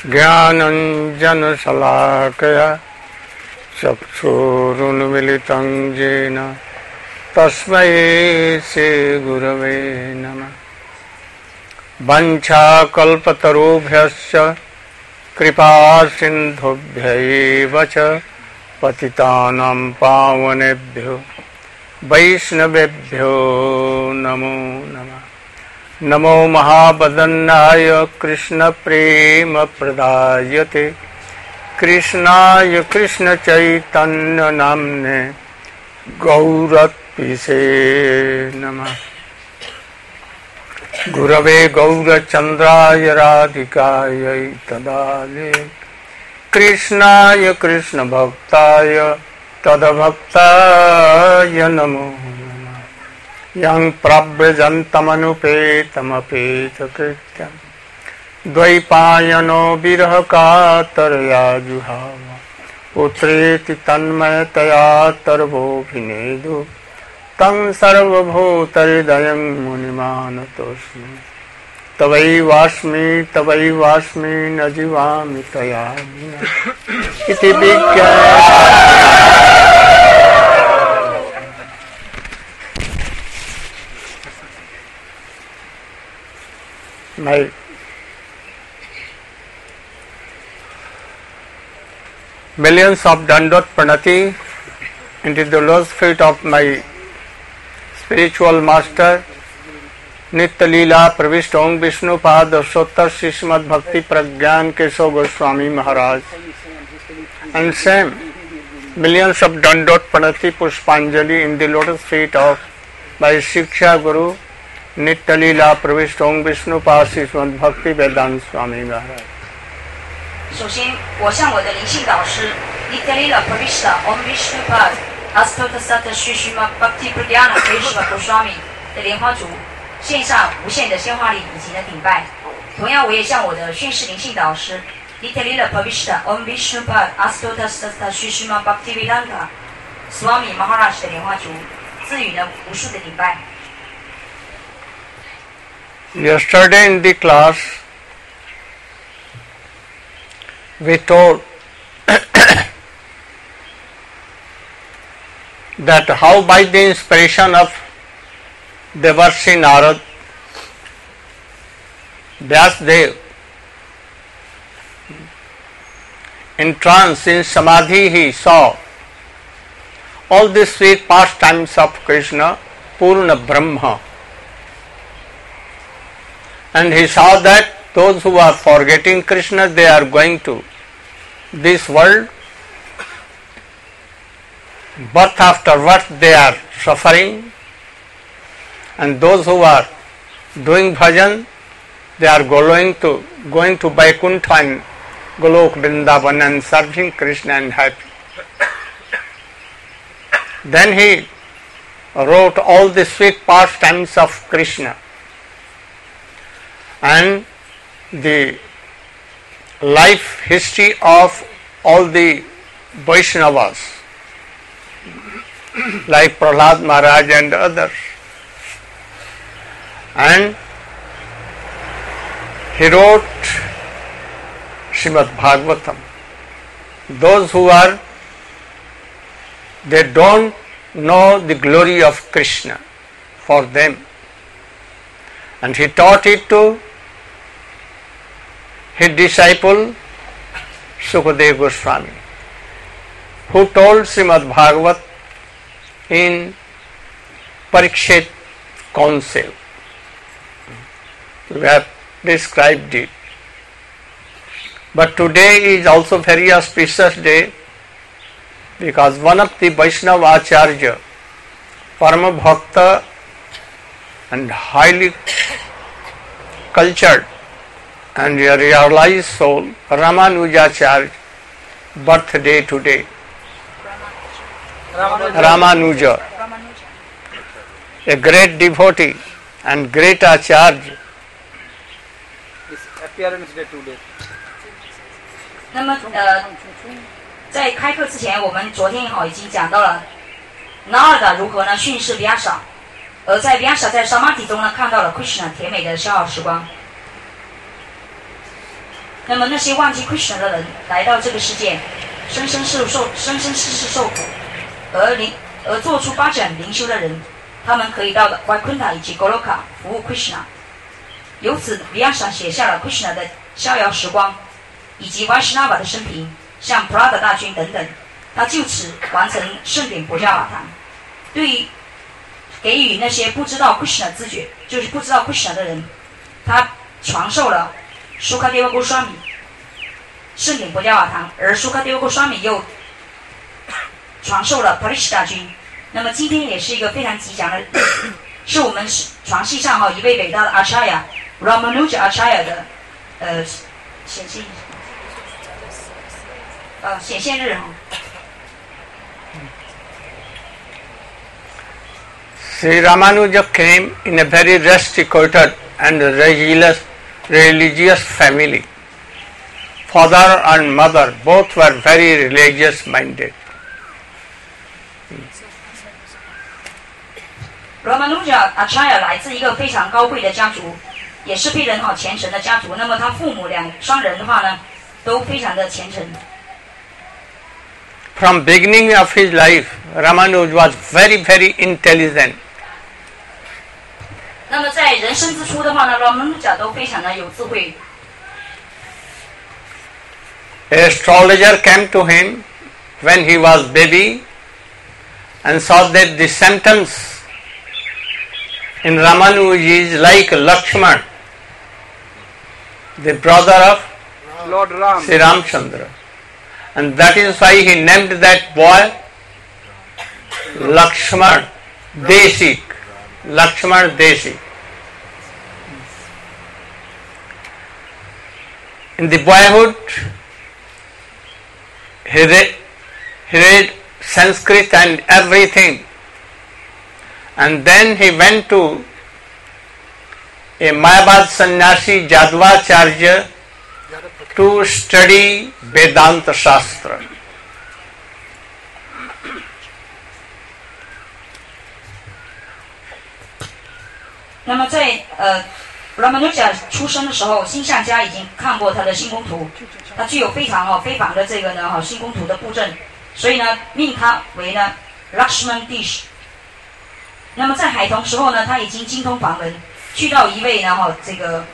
ज्ञानञ्जनशलाकया चक्षुरुन्मिलितं येन तस्मै श्रीगुरवे नमः। वञ्चाकल्पतरुभ्यश्च कृपासिन्धुभ्यैव च पतितानां पावनेभ्यो वैष्णवेभ्यो नमो नमः। नमो महावदन्नाय कृष्णप्रेमप्रदायते कृष्णाय कृष्णचैतन्यनाम्ने गौरत्पिषे नमः। गुरवे गौरचन्द्राय राधिकायै तदाले कृष्णाय कृष्णभक्ताय तद्भक्ताय नमो नमः। यं प्रव्रजन्तमनुपेतमपेतकृत्यं द्वैपायनो विरहकातरया जुहाव पुत्रेति तन्मयतया तर्वोऽभिनेदु तं सर्वभूतहृदयं मुनिमानतोऽस्मि। तवैवास्मि न जीवामि तया विना इति My millions of Dandot Pranati into the lotus feet of my spiritual master Nitya Leela Pravishta Om Vishnu Pad Sottar Srimad Bhakti Pragyan Keshav Goswami Maharaj, and same millions of Dandot Pranati Pushpanjali in the lotus feet of my Shiksha Guru Nitya Leela Pravishta Om Vishnu Pad Srimad Bhakti Vedanta Swami Maharaj. 首先，我向我的灵性导师 Nitya Leela Pravishta Om Vishnu Pad Astota Sata Srimad Bhakti Pragyan Keshav Goswami 的莲花烛献上无限的鲜花礼以及的顶拜。同样，我也向我的训示灵性导师 Nitya Leela Pravishta Om Vishnu Pad Astota Sata Srimad Bhakti Vedanta Swami Maharaj 的莲花烛赐予呢无数的顶拜。 Yesterday in the class, we told that how by the inspiration of Devarshi Narad, Vyasdev, in trance, in samadhi, he saw all the sweet pastimes of Krishna, Purna Brahma. And he saw that those who are forgetting Krishna, they are going to this world, birth after birth they are suffering, and those who are doing bhajan, they are going to Vaikuntha and Golok Vrindavan and serving Krishna and happy. Then he wrote all the sweet pastimes of Krishna and the life history of all the Vaishnavas like Prahlad Maharaj and others. And he wrote Srimad Bhagavatam. Those who are, they don't know the glory of Krishna for them. And he taught it to his disciple Sukadeva Goswami, who told Srimad Bhagavat in Parikshit Council. We have described it. But today is also very auspicious day because one of the Vaishnava Acharya, Parama Bhakta and highly cultured and realized soul, Ramanujacharya, birthday today. Ramanuja, a great devotee and great Acharya. His appearance day today. 那么在开课之前，我们昨天已经讲到了 Narada 如何呢训示 Vyasa， 而在 Vyasa 在 Samadhi 中呢看到了 Krishna 甜美的逍遥时光。 那么那些忘记 Krishna 的人来到这个世界，生生世世受苦，而做出发展灵修的人，他们可以到 Vaikuntha 以及 Goloka 服务 Krishna。由此 Vyasa 写下了 Krishna 的逍遥时光，以及 Vaishnava 的生平，像 Prada 大军等等。他就此完成圣典博迦瓦堂，对于给予那些不知道 Krishna 自觉，就是不知道 Krishna 的人，他传授了 Sukadeva Goswami 圣典博迦瓦堂，而 Sukadeva Goswami 又传授了 Parishta 大军。那么今天也是一个非常吉祥的日子，是我们传系上一位伟大的 Acharya Ramanuja Acharya 的显现日 Sri Ramanuja came in a very restricted and religious family. Father and mother both were very religious minded. Ramanuja Acharya 来自一个非常高贵的家族，也是非常虔诚的家族。那么他父母双人的话呢，都非常的虔诚。 From beginning of his life, Ramanuja was very, very intelligent. 那么在人生之初的话呢 ，Ramanuja 都非常的有智慧。 An astrologer came to him when he was baby and saw that the symptoms in Ramanuja is like Lakshman, the brother of Lord Ram. Sri Ramchandra. And that is why he named that boy Lakshman Desi. Lakshman Desi. In the boyhood, he read Sanskrit and everything. And then he went to a Mayabad sannyasi Jadvacharya to study Vedanta Shastra. 那么在Ramanuja 出生的时候，星象家已经看过他的星宫图，他具有非常非凡的这个呢星宫图的布阵，所以呢命他为呢 Lakshman Dish。那么在孩童时候呢，他已经精通梵文，去到一位呢这个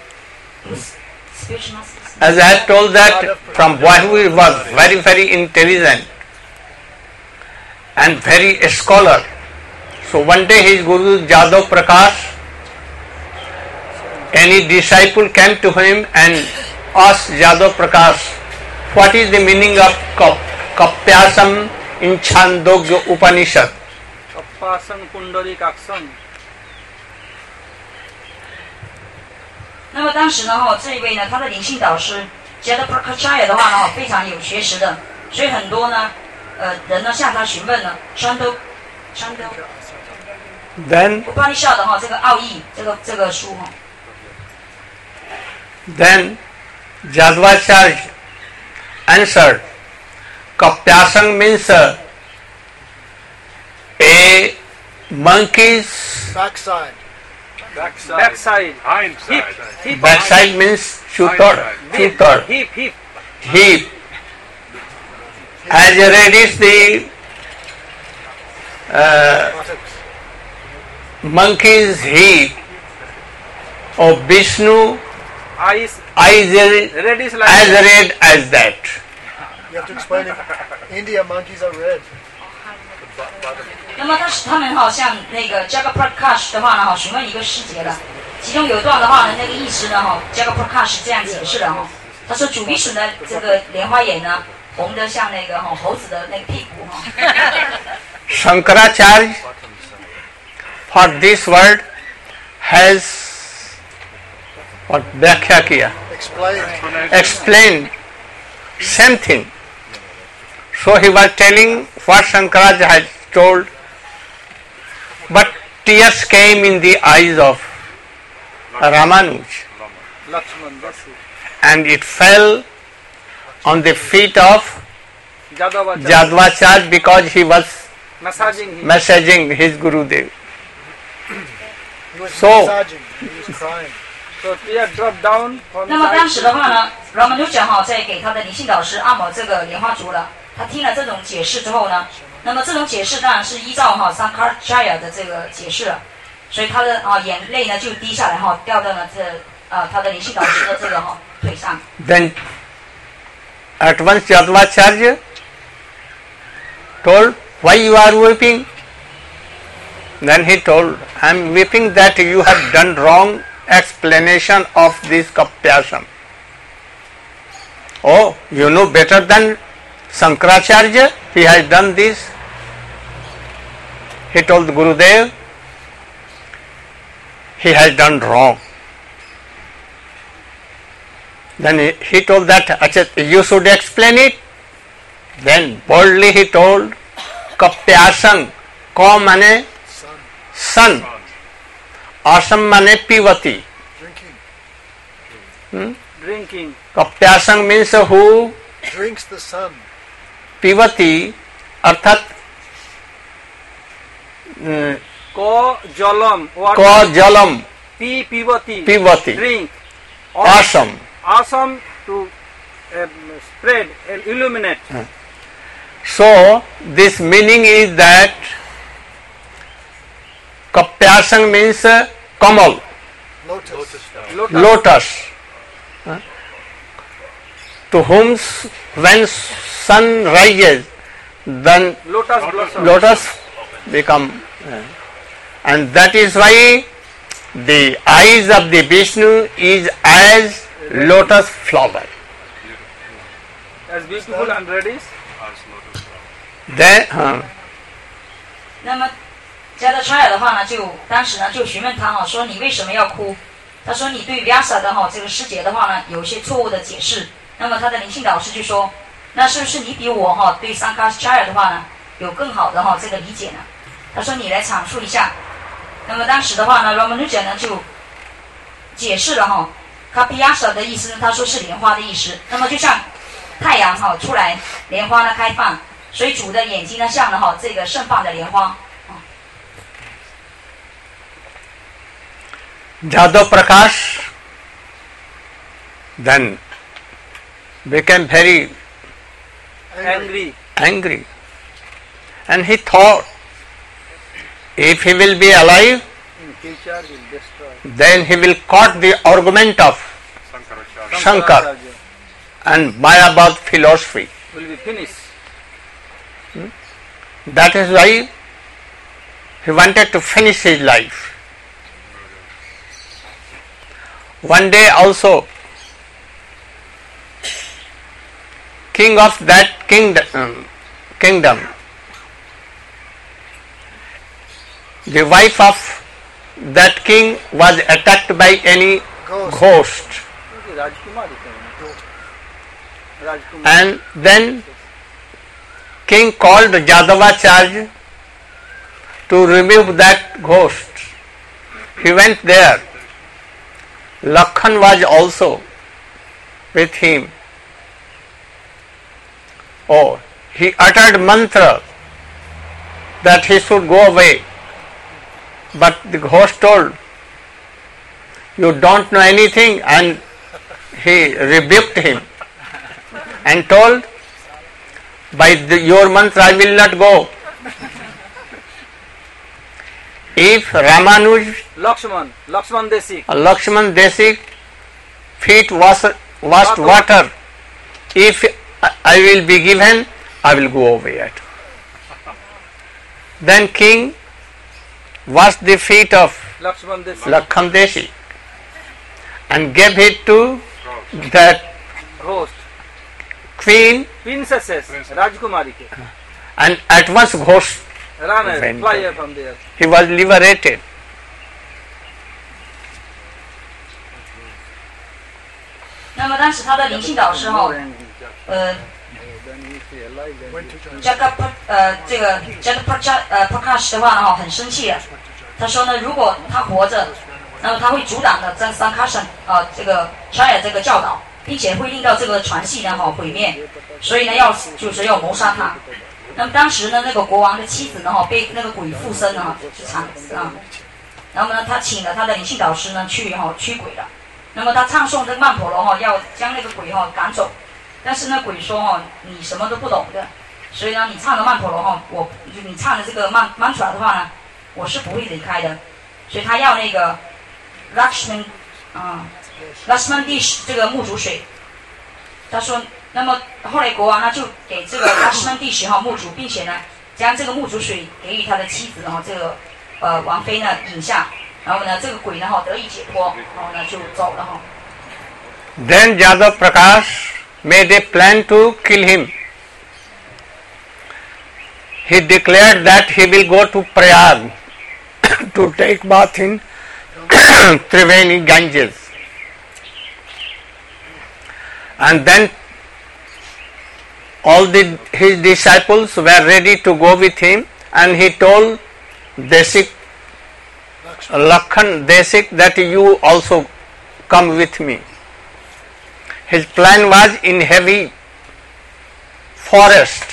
As I had told that from boyhood he was very, very intelligent and very a scholar. So one day his Guru Jadav Prakash, any disciple came to him and asked Jadav Prakash, what is the meaning of Kapyasam in Chandogya Upanishad? Kapyasam Pundarikaksam. 那么当时呢这一位呢他的灵性导师 Jadav Prakashaya 的话呢非常有学识的，所以很多呢人呢向他询问呢Chandogya Upanishad 的这个奥义，这个书 Then Jadvacharya answered, Kapyasam means a monkey's backside. Hip. Backside means chutar. Hip. As red is the monkey's hip of Vishnu, Eyes red is like as red as that. You have to explain it. India monkeys are red. 那么他们像那个 Jadav Prakash 的话呢询问一个细节了，其中有一段的话呢那个意思呢Jadav Prakash 这样解释的他说主Vishnu的这个莲花眼呢红的像那个猴子的那个屁股 Shankaracharya for this word has what व्याख्या किया explained same thing. So he was telling what Shankaracharya had told, but tears came in the eyes of Ramanuja and it fell on the feet of Jadvacharya because he was massaging his Gurudev. He was So massaging. He was crying. So tear dropped down from 那么 his 当时 eyes. 的话呢 ，Ramanuja 哈在给他的灵性导师按摩这个莲花足了，他听了这种解释之后呢，那么这种解释当然是依照Sankaracharya 的这个解释了，所以他的眼泪呢就滴下来掉到了他的灵性导师的这个腿上。 Then at once Yadavacharya told, why you are weeping? Then he told, I am weeping that you have done wrong explanation of this Kapyasam. Oh, you know better than Sankaracharya, he has done this. He told Gurudev, he has done wrong. Then he told that, Achha, you should explain it. Then boldly he told, Kapyasam, Ka mane sun, Asam mane pivati. Drinking. Drinking. Kapyasam means who Drinks the sun. pivati, arthat Ko jalam. Water. ka jalam Pivati. pivati. Drink. Asam. Asam to spread, illuminate. So this meaning is that Kapyasam means kamal, Lotus. lotus, to whom when sun rises, then Lotus blossom. lotus become, and that is why the eyes of the Vishnu is as lotus flower. As beautiful and reddish. Then, 那么加德查尔的话呢，当时呢就询问他说你为什么要哭？他说你对 Vyasa 的这个师姐的话呢有一些错误的解释。那么他的灵性导师就说，那是不是你比我对 Sankaracharya 的话呢有更好的这个理解呢？他说你来阐述一下。那么当时的话呢 Ramanuja 呢就解释了Kapyasa 的意思呢，他说是莲花的意思。那么就像太阳出来，莲花呢开放，所以主的眼睛呢像这个盛放的莲花。 Jadava Prakash then became very angry, and he thought, if he will be alive, In future will destroy. then he will cut the argument of Shankar and Mayavad philosophy. Will be finished. That is why he wanted to finish his life. One day also, king of that kingdom, the wife of that king was attacked by any ghost, Rajkumari. Rajkumari. and then king called Yadavacharya to remove that ghost. He went there. Lakhan was also with him. Oh, he uttered mantra that he should go away. But the ghost told, you don't know anything, and he rebuked him and told, by your mantra I will not go. If Ramanuj Lakshman Desik. Lakshman Desik feet washed water, if I will be given, I will go away it. Then king washed the feet of Lakshman Desik. Lakshman Desik and gave it to that Ghost. queen, Princesses. Rajkumari. and at once ghost, Ran away. Went Fly away. away from there. he was liberated. 那么当时他的灵性导师这个 Prakash 的话呢很生气了。他说呢，如果他活着，那么他会阻挡的这Sankarshan这个 Charya 这个教导，并且会令到这个传系呢毁灭，所以呢就是要谋杀他。那么当时呢，那个国王的妻子呢被那个鬼附身呢然后呢他请了他的灵性导师呢去驱鬼了。 那么他唱诵这个曼陀罗哈，要将那个鬼哈赶走，但是那鬼说哈，你什么都不懂的，所以呢，你唱的曼陀罗哈，你唱的这个曼陀罗的话呢，我是不会离开的，所以他要那个 Lakshman Dish 这个木竹水，他说，那么后来国王呢就给这个 Lakshman Dish 哈木竹，并且呢将这个木竹水给予他的妻子哈这个王妃呢饮下。然后呢，这个鬼呢得以解脱，然后呢就走了哈。 Then Jadav Prakash made a plan to kill him. He declared that he will go to Prayag to take bath in Triveni Ganges. And then all his disciples were ready to go with him, and he told Lakhan Desik that you also come with me. His plan was in heavy forest.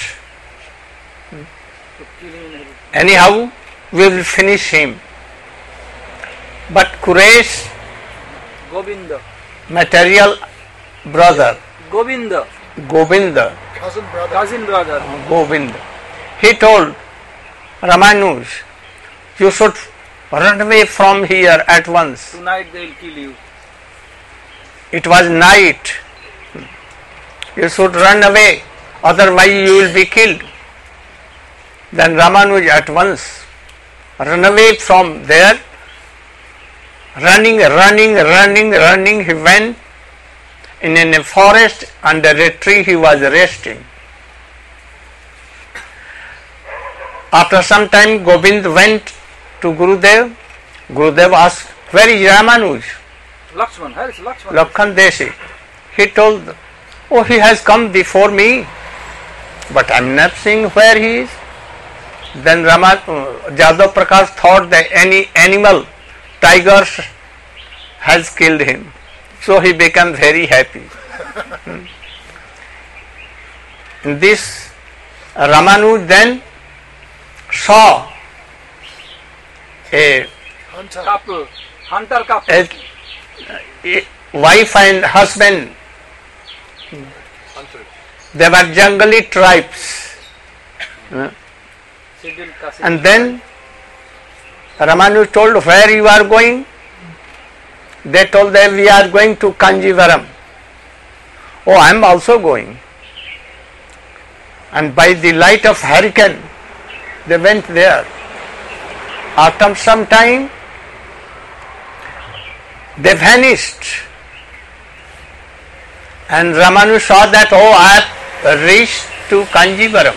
Anyhow, we will finish him. But Quraysh, Govinda, material brother, Govinda, Cousin brother. Govinda, he told Ramanuj, you should run away from here at once. Tonight they will kill you. It was night. You should run away, otherwise you will be killed. Then Ramanuj at once ran away from there. Running, he went in a forest. Under a tree he was resting. After some time, Govind went to Gurudev. Gurudev asked, where is Ramanuj? Lakshman, where is Lakshman? Lakhan Deshi. He told, oh, he has come before me, but I am not seeing where he is. Then Jadav Prakash thought that any animal, tiger, has killed him. So he became very happy. In this, Ramanuj then saw a Couple, hunter couple. a wife and husband. They were jungly tribes. And then Ramanu told, where you are going? They told them, we are going to Kanjivaram. Oh, I am also going. And by the light of hurricane, they went there. After some time, they vanished. And Ramanu saw that, oh, I have reached to Kanjivaram,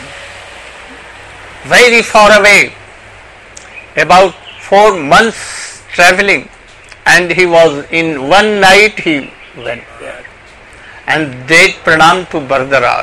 very far away, about 4 months travelling, and he was in one night he went there and did pranam to Bardharaj.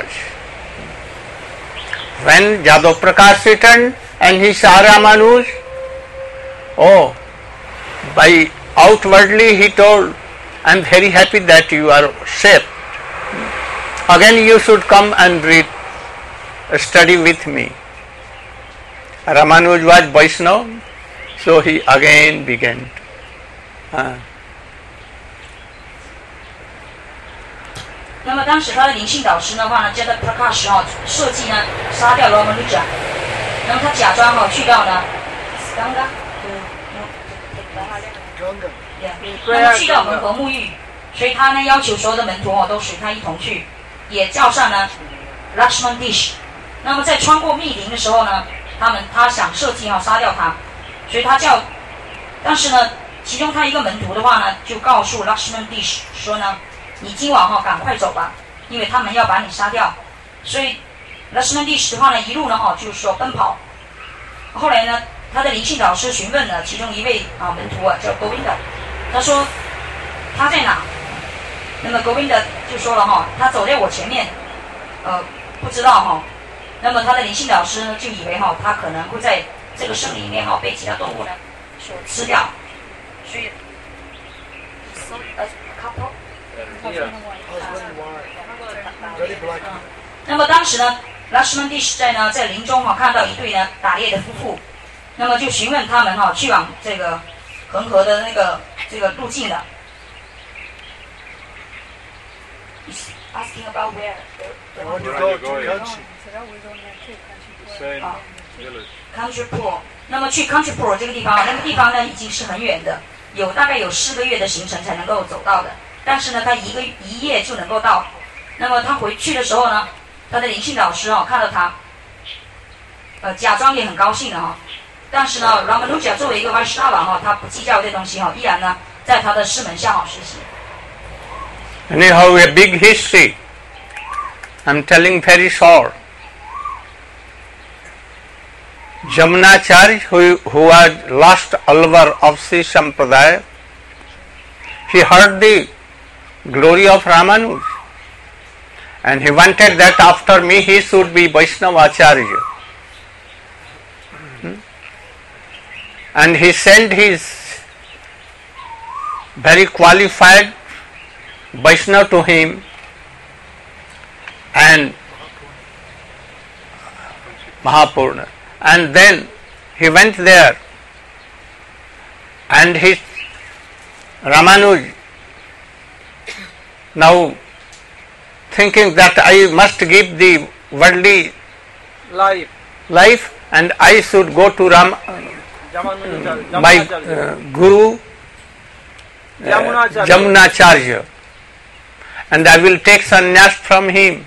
When Jadav Prakash returned and he saw Ramanuj, oh, by outwardly he told, I am very happy that you are safe. Again you should come and study with me. Ramanuj was Vaishnava, so he again began. 那么当时他的灵性导师的话呢，叫他 Prakash 哈，设计呢杀掉罗门律长。那么他假装哈去到呢Ganga，那么去到恒河沐浴，所以他呢要求所有的门徒都随他一同去，也叫上呢 Lakshman Dish。那么在穿过密林的时候呢，他想设计杀掉他，所以他叫，但是呢，其中他一个门徒的话呢，就告诉 Lakshman Dish 说呢，你今晚赶快走吧，因为他们要把你杀掉。所以 Lakshman Dish 的话呢，一路呢就是说奔跑。后来呢，他的灵性导师询问了其中一位门徒叫 Govinda， 他说他在哪？那么 Govinda 就说了他走在我前面，不知道那么他的灵性导师呢就以为他可能会在这个森林里面被其他动物呢所吃掉，所以那么当时呢 Lakshman Dish 在林中看到一对呢打猎的夫妇，那么就询问他们去往这个恒河的这个路径的。 asking about where. When you go to Kanchi. Same Ah. village. Kanchipur，那么去 Kanchipur 这个地方，那个地方呢已经是很远的，大概有4个月的行程才能够走到的。但是呢，他一夜就能够到。那么他回去的时候呢，他的灵性导师看到他，假装也很高兴的但是呢 ，Ramanuja 作为一个 Vaishnava 他不计较这东西依然呢在他的师门向好学习。 Anyhow, a big history. I'm telling very short. Jamunacharya, who was last alvar of Sri Sampradaya, he heard the glory of Ramanuja, and he wanted that after me he should be Vaishnavacharya. And he sent his very qualified Vaishnava to him, and Mahapurna. And then he went there, and his Ramanuj, now thinking that I must give the worldly Life. and I should go to my Guru Jamunacharya, and I will take sannyas from him.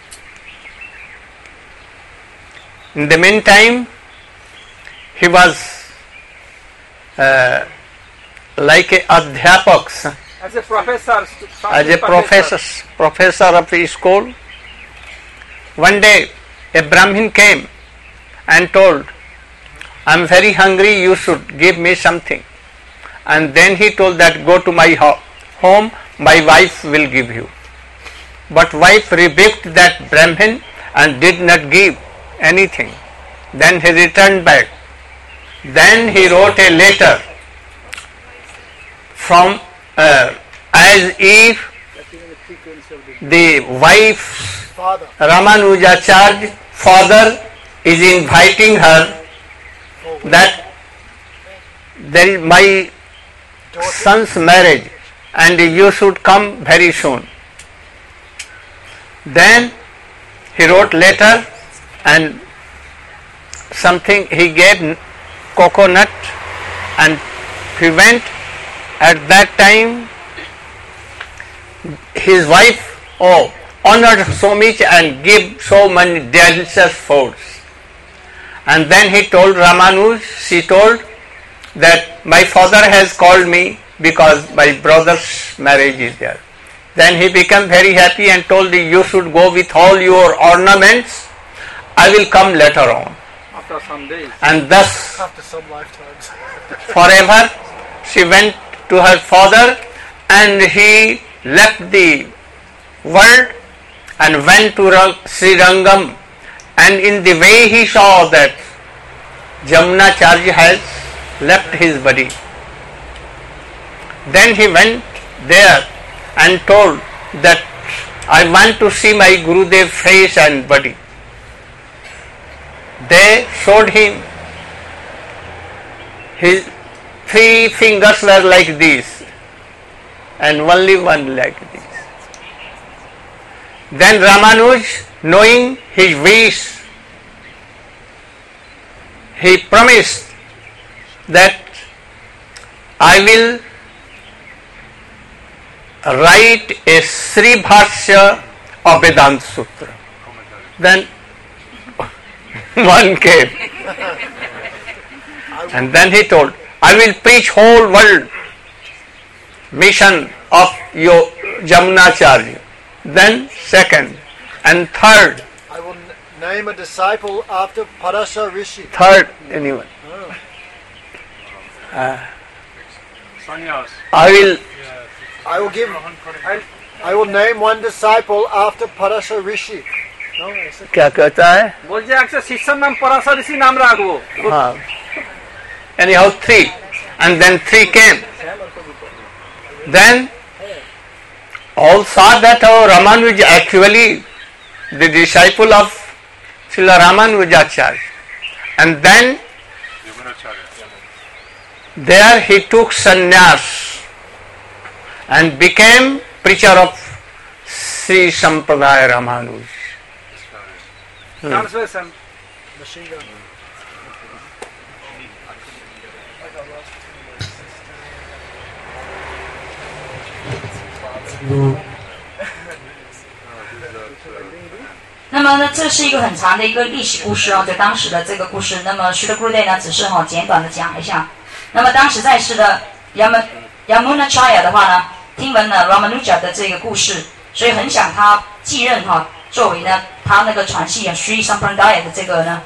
In the meantime, he was like a adhyapak, As a professor. as a professor of a school. One day, a Brahmin came and told, I am very hungry, you should give me something. And then he told that, go to my home, my wife will give you. But wife rebuked that Brahmin and did not give anything. Then he returned back. Then he wrote a letter from as if the wife's Father. Ramanujacharya father is inviting her that there is my son's marriage and you should come very soon. Then he wrote letter and something he gave coconut, and he went. At that time his wife honored so much and gave so many delicious foods. And then he told Ramanuj, she told that my father has called me because my brother's marriage is there. Then he became very happy and told you should go with all your ornaments. I will come later on. After some days. And thus After some lifetimes. forever she went to her father, and he left the world and went to Sri Rangam, and in the way he saw that Jamunacharya has left his body. Then he went there and told that I want to see my Gurudev's face and body. They showed him. His 3 fingers were like this and only one like this. Then Ramanuj, knowing his wish, he promised that I will write a Sri Bhashya of Vedanta Sutra. Then one came. And then he told, I will preach whole world mission of your Jamunacharya. Then second and third. I will name a disciple after Parasa Rishi. Third, anyone. Sannyas. I will name one disciple after Parasa Rishi. No, I said, क्या कहता है? বলছে একটা শিষ্যের নাম পরাশর ঋষি নাম রাখবো। हाँ. Anyhow 3, and then 3 came. Then all saw that Ramanuja actually the disciple of Srila Ramanujacharya, and then there he took sannyas and became preacher of Sri Sampradaya Ramanuj. Translation. 那么呢，这是一个很长的一个历史故事就当时的这个故事。那么 Srila Gurudev 呢，只是简短的讲一下。那么当时在世的 Yamunacharya 的话呢，听闻了 Ramanuja 的这个故事，所以很想他继任作为呢他那个传系Sri Sampradaya 的这个呢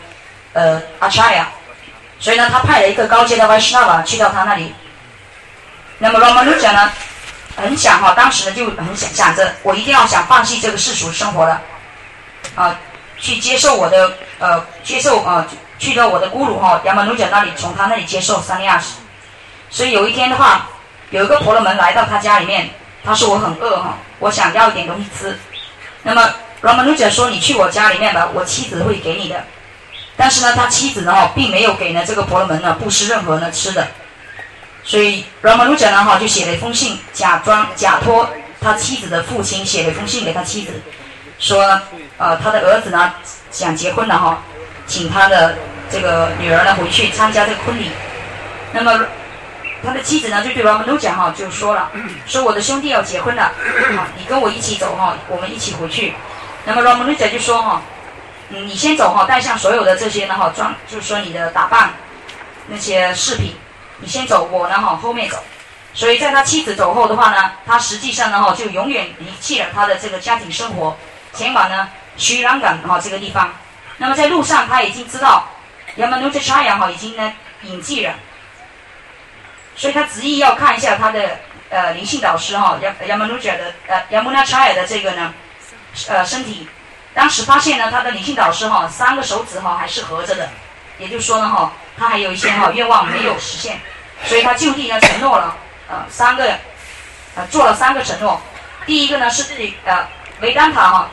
Acharya， 所以呢他派了一个高阶的 Vaishnava 去到他那里。那么 Ramanuja 呢很想当时呢就很想着我一定要想放弃这个世俗生活了。去接受我的去到我的咕噜Ramanuja 那里，从他那里接受sannyas。所以有一天的话，有一个婆罗门来到他家里面，他说我很饿我想要一点东西吃。那么 Ramanuja 说你去我家里面吧，我妻子会给你的。但是呢，他妻子呢并没有给呢这个婆罗门呢布施任何呢吃的。所以 Ramanuja 呢就写了一封信，假托他妻子的父亲写了一封信给他妻子，说他的儿子呢想结婚了请他的这个女儿呢回去参加这个婚礼。那么他的妻子呢就对 Ramanuja 就说了，说我的兄弟要结婚了你跟我一起走我们一起回去。那么 Ramanuja 就说你先走带上所有的这些呢就是说你的打扮那些饰品，你先走，我呢后面走。所以在他妻子走后的话呢，他实际上呢就永远离弃了他的这个家庭生活，前往呢Sri Lanka这个地方。那么在路上他已经知道 Yamunacharya 已经呢隐迹了，所以他执意要看一下他的灵性导师Yamunacharya 的这个呢身体。当时发现呢他的灵性导师3个手指还是合着的，也就是说呢他还有一些愿望没有实现，所以他就地呢承诺了做了3个承诺。第一个呢是对Vedanta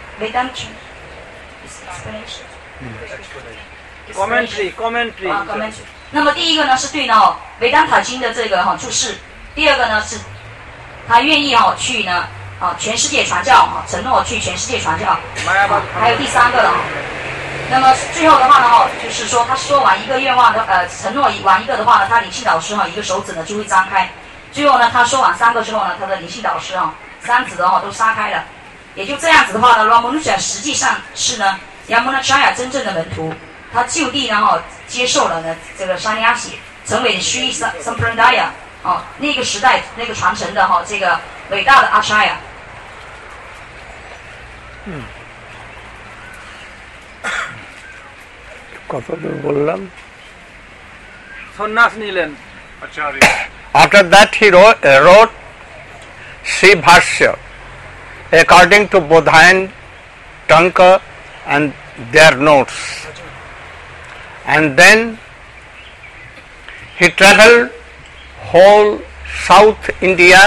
commentary。 那么第一个呢是对呢Vedanta经的这个注释。第二个呢是他愿意去呢全世界传教承诺去全世界传教。还有第3个了那么最后的话呢就是说他说完一个愿望的承诺完一个的话呢，他灵性导师一个手指呢就会张开。最后呢他说完3个之后呢，他的灵性导师3指的都撒开了。也就这样子的话呢 Ramanuja 实际上是呢 Yamunacharya 真正的门徒，他就地呢接受了呢这个sannyasi，成为 Sri Sampradaya 那个时代那个传承的这个伟大的 Acharya。 সন্ন্যাস নিলেন। After that he wrote Sri Bhashya according to Bodhayan, Tanka and their notes. And then he traveled whole South India.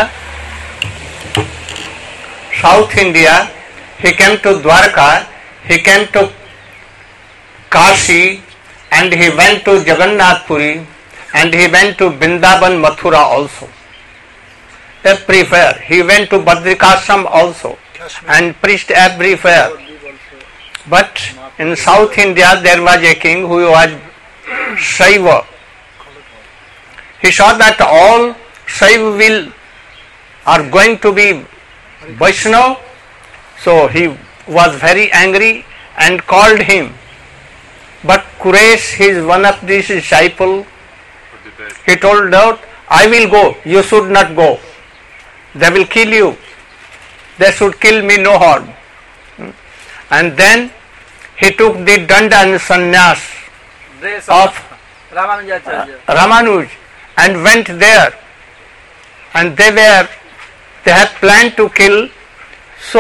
He came to Dwarka, he came to Kashi, and he went to Jagannath Puri, and he went to Vrindavan, Mathura also. Everywhere. He went to Badrikashram also and preached everywhere. But in South India there was a king who was Shaiva. He saw that all Shaiva are going to be Vaishnava, so he was very angry and called him. But Quresh, he is one of these disciples. He told out, I will go, you should not go. They will kill you. They should kill me, no harm. And then he took the danda and sannyas of Ramanuj and went there. And they had planned to kill, so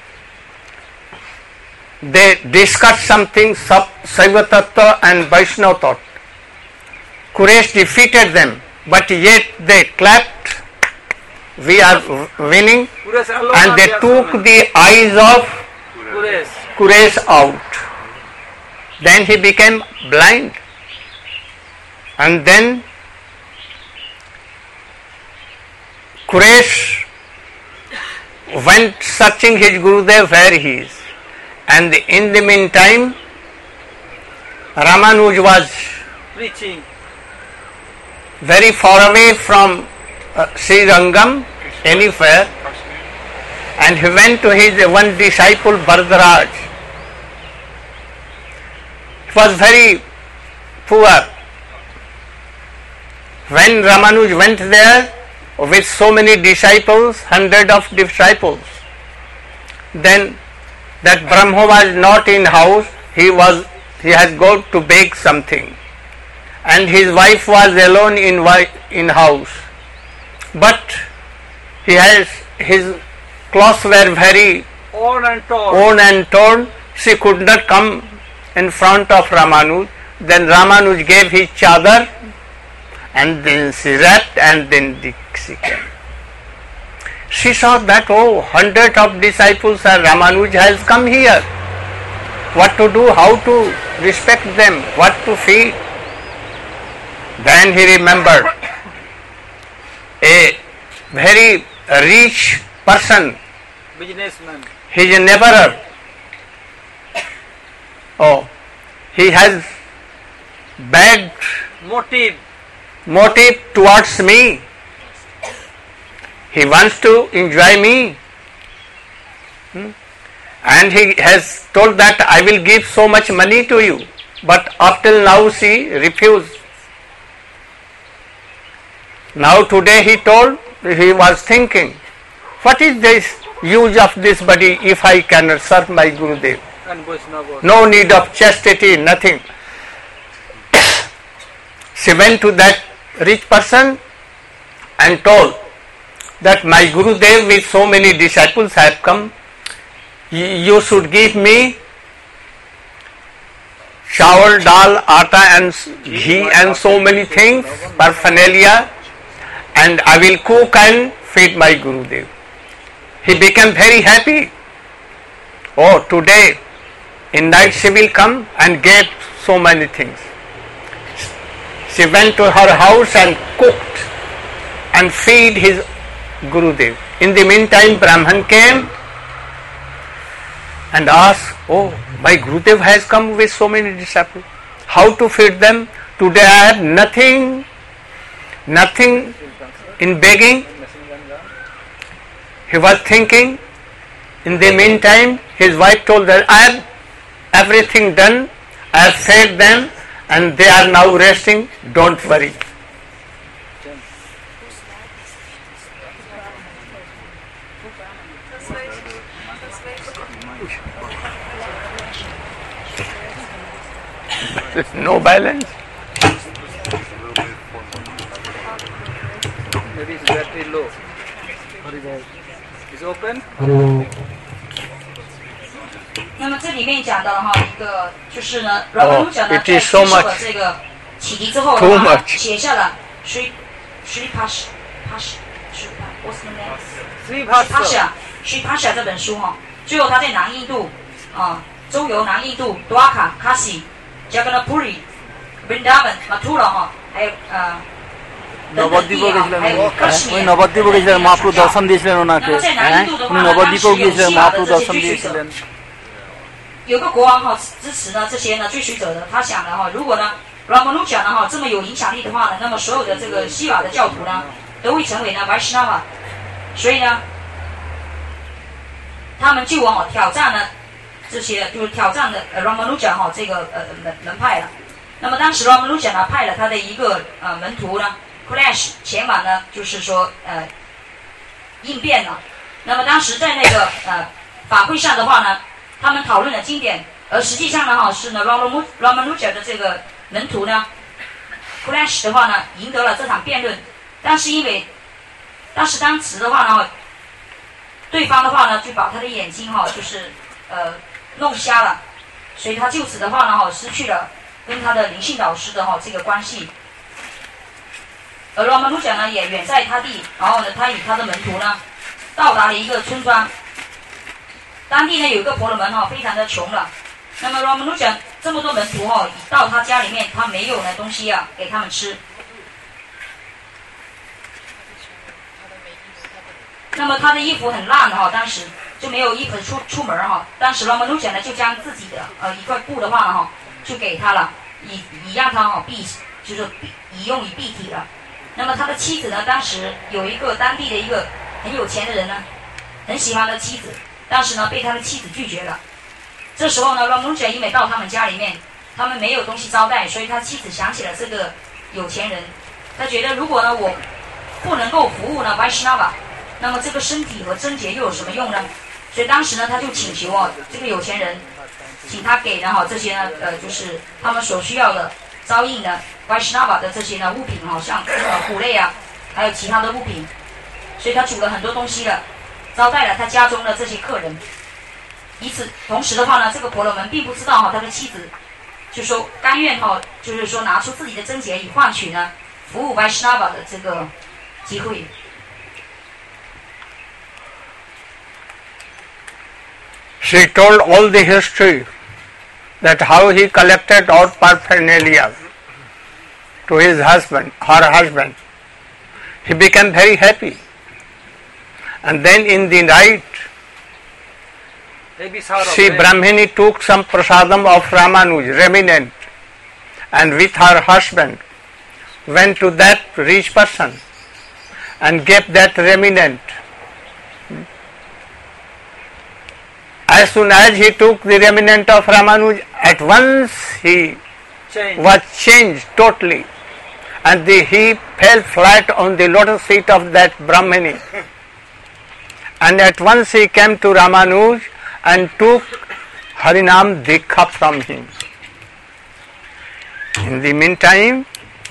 they discussed something, Saiva Tattva and Vaishnava thought. Quresh defeated them, but yet they clapped, we are winning, and they took the eyes of Quresh out. Then he became blind. And then Quresh went searching his Gurudev where he is. And in the meantime, Ramanuj was preaching very far away from Sri Rangam, anywhere, and he went to his one disciple Bhardaraj. He was very poor. When Ramanuj went there with so many disciples, 100 of disciples, then that Brahma was not in house, he has gone to bake something, and his wife was alone in house. But his clothes were very worn and torn. She could not come in front of Ramanuj. Then Ramanuj gave his chadar, and then she wrapped, and then she came. She saw that, 100 of disciples and Ramanuj has come here. What to do, how to respect them, what to feed. Then he remembered a very rich person, businessman. he is a neighbor. He has bad motive towards me. He wants to enjoy me. And he has told that I will give so much money to you. But up till now she refused. Now today he was thinking, what is this use of this body if I cannot serve my Gurudev? No need of chastity, nothing. She went to that rich person and told that my Gurudev with so many disciples have come. You should give me chawal, dal, atta and ghee and so many things, paraphernalia, and I will cook and feed my Gurudev. He became very happy. Today in night she will come and get so many things. She went to her house and cooked and feed his Gurudev. In the meantime, Brahman came and asked, my Gurudev has come with so many disciples. How to feed them? Today I have nothing in begging. He was thinking. In the meantime, his wife told that I have everything done, I have fed them and they are now resting, don't worry. No balance. Maybe it's battery low. Is open? 那么这里面讲到了一个就是呢 Ramanuja 呢在接受了这个启迪之后呢写下了 Sri Pasha 这本书最后他在南印度周游南印度 Dwarka, Kashi, Jagannath-puri, Vrindavan, Mathura 还有 নবদ্বীপও গেছিলেন ওই নবদ্বীপও গেছিলেন মহাপ্রভু দর্শন দিয়েছিলেন ওনাকে উনি নবদ্বীপও গিয়েছিলেন মহাপ্রভু দর্শন দিয়েছিলেন 有个国王支持呢这些呢追随者的，他想了如果呢 Ramanuja 呢这么有影响力的话呢，那么所有的这个西瓦的教徒呢都会成为呢 Vaishnava， 所以呢他们就挑战呢这些就是挑战的Ramanuja 这个门派了。那么当时 Ramanuja 呢派了他的一个门徒呢 Kailash 前往呢就是说应变了。那么当时在那个法会上的话呢，他们讨论了经典，而实际上呢是呢 Ramanuja 的这个门徒呢 Kailash 的话呢赢得了这场辩论，但是因为当时的话呢，对方的话呢就把他的眼睛就是弄瞎了，所以他就此的话呢失去了跟他的灵性导师的这个关系。而 Ramanuja 呢也远在他地，然后呢他与他的门徒呢到达了一个村庄，当地呢有一个婆罗门非常的穷了。那么 Ramanuja 这么多门徒到他家里面，他没有呢东西给他们吃。 那么他的衣服很烂哈，当时就没有衣服出门哈。当时 Ramanuja 呢就将自己的一块布的话呢哈，就给他了，以让他就是以用以蔽体了。那么他的妻子呢，当时有一个当地的一个很有钱的人呢，很喜欢的妻子，当时呢被他的妻子拒绝了。这时候呢 Ramanuja 因为到他们家里面，他们没有东西招待，所以他妻子想起了这个有钱人，他觉得如果呢我不能够服务呢 Vaishnava， 那么这个身体和贞洁又有什么用呢？所以当时呢他就请求这个有钱人，请他给呢这些呢就是他们所需要的招应的 Vaishnava 的这些呢物品，像谷类啊，还有其他的物品。所以他煮了很多东西了，招待了他家中的这些客人。以此同时的话呢，这个婆罗门并不知道他的妻子就说甘愿就是说拿出自己的贞洁以换取呢服务 Vaishnava 的这个机会。 She told all the history that how he collected all paraphernalia to his husband, her husband. He became very happy. And then in the night, she Brahmini took some prasadam of Ramanuj, remnant, and with her husband went to that rich person and gave that remnant. As soon as he took the remnant of Ramanuj, at once he was changed totally, and he fell flat on the lotus feet of that Brahmini. And at once he came to Ramanuj and took Harinam Dikha from him. In the meantime,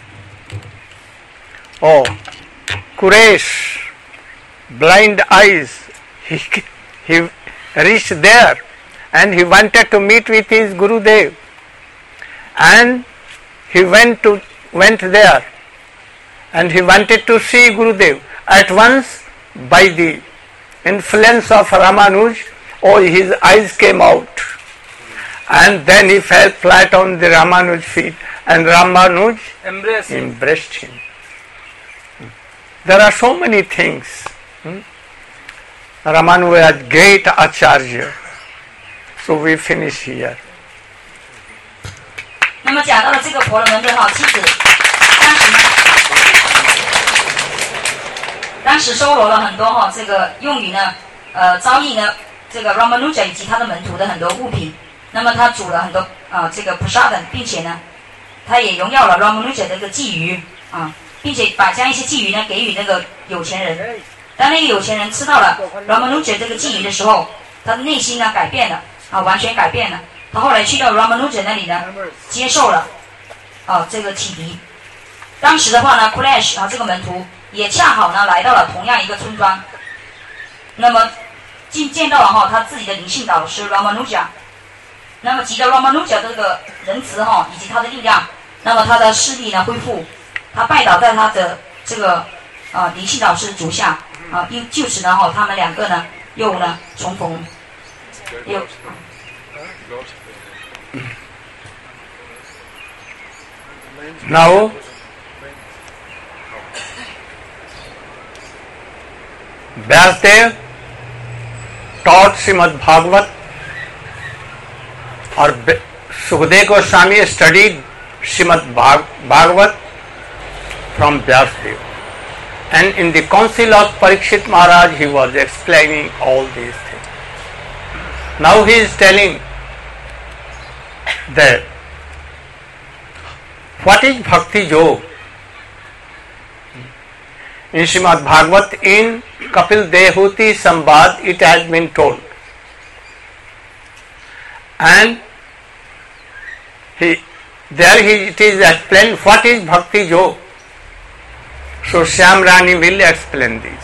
Kuresh, blind eyes, he reached there and he wanted to meet with his Gurudev, and he went there and he wanted to see Gurudev. At once, by the influence of Ramanuj, his eyes came out, and then he fell flat on the Ramanuj feet, and Ramanuj embraced him. There are so many things. Ramanuj was great Acharya. So we finish here. 那么讲到了这个婆罗门的妻子，当时收罗了很多这个用于呢招应呢这个 Ramanuja 以及他的门徒的很多物品。那么他煮了很多这个 prasadam， 并且呢他也荣耀了 Ramanuja 的这个鲫鱼并且将一些鲫鱼呢给予那个有钱人。当那个有钱人吃到了 Ramanuja 这个鲫鱼的时候，他的内心呢改变了完全改变了。他后来去到 Ramanuja 那里呢，接受了这个启迪。当时的话呢 Kulesh 这个门徒也恰好呢来到了同样一个村庄，那么见到了他自己的灵性导师 Ramanuja， 那么藉着 Ramanuja 这个仁慈以及他的力量，那么他的势力呢恢复，他拜倒在他的这个灵性导师足下就此呢他们两个呢又呢重逢。 Now, Vyasdev taught Srimad Bhagavat, or Sukadeva Goswami studied Srimad Bhagavat from Vyasdev. And in the council of Parikshit Maharaj, he was explaining all these things. Now he is telling that what is Bhakti Yoga? In Srimad Bhagavat, in Kapil Dehuti Sambad, it has been told. And it is explained what is Bhakti Yoga. So Shyam Rani will explain this.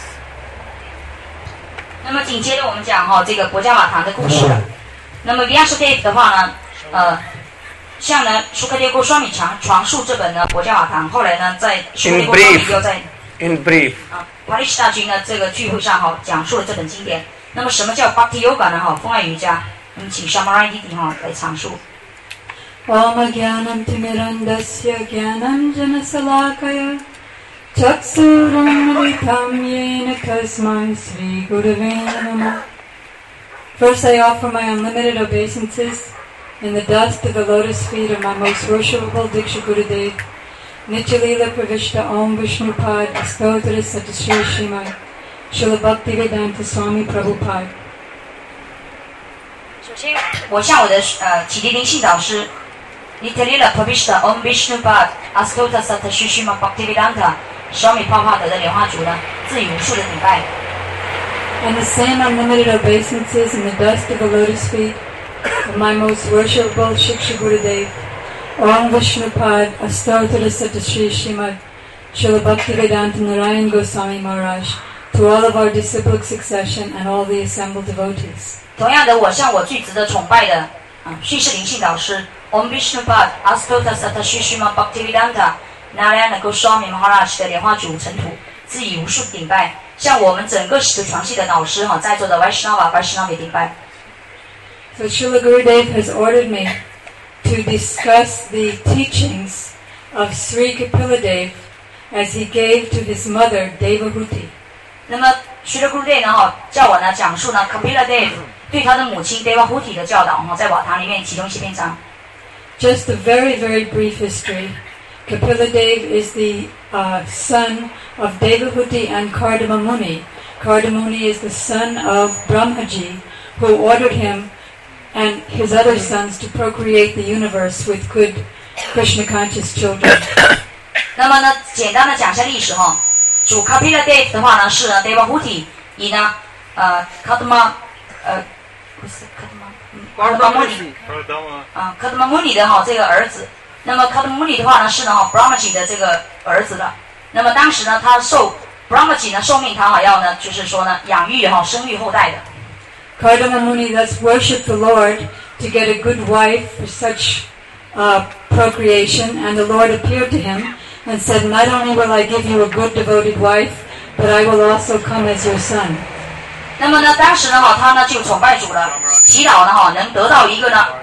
那么紧接着我们讲这个博伽瓦堂的故事了。那么 Vyasadeva 的话呢，向呢Sukadeva Goswami传述这本呢博伽瓦堂，后来呢在Sukadeva Goswami又在 In brief. Parish 大军呢这个聚会上讲述了这本经典。那么什么叫 Bhakti Yoga 呢？风爱瑜伽，请 Shamarai Didi 来阐述。 Vamagyanam timirandasya gyanam janasalakaya Chatsuramritam yena tasmai Sri Gurave Namah. First I offer my unlimited obeisances in the dust of the lotus feet of my most worshipable Diksha Gurudev, Nityalila Pravishta Om Vishnupad Astotara Satasri Shrimad Srila Bhaktivedanta Swami Prabhupada. 首先，我向我的启迪灵性导师 Nityalila Pravishta Om Vishnupad Astotara Satasri Shrimad Bhaktivedanta Swami Prabhupada 的莲花足呢，自以无数的礼拜。 And the same unlimited obeisances in the dust of the lotus feet of my most worshipable Shiksha Gurudev, Om Vishnupad Astotara Satasri Shrimad Srila Bhaktivedanta Narayan Goswami Maharaj, to all of our disciplic succession and all the assembled devotees. 同样的，我向我最值得崇拜的叙事灵性导师 Om Vishnupad Astotara Satasri Shrimad Bhaktivedanta Narayana Goswami Maharaj 的莲花足尘土，自以无数顶拜，向我们整个使徒传系的导师在座的 Vaishnava 顶拜。 So Srila Gurudev has ordered me to discuss the teachings of Sri Kapiladev as he gave to his mother Devahuti. 那么 Srila Gurudev 呢叫我呢讲述呢 Kapiladev 对他的母亲 Devahuti 的教导在瓦堂里面其中一些篇章。 Just a very, very brief history. Kapiladev is the son of Devahuti and Kardama Muni. Kardama Muni is the son of Brahmaji, who ordered him and his other sons to procreate the universe with good Krishna-conscious children. 那么呢，简单的讲一下历史主 Kapiladev 的话呢是呢 Devahuti 以呢Kardama Muni 的这个儿子。那么 Kardama Muni 的话呢是呢Brahmaji 的这个儿子的。那么当时呢他受 Brahmaji 呢受命他要呢就是说呢养育生育后代的。 Kardama Muni thus worshipped the Lord to get a good wife for such procreation, and the Lord appeared to him and said, "Not only will I give you a good devoted wife, but I will also come as your son." 那么呢当时呢他呢就崇拜主了，祈祷呢能得到一个呢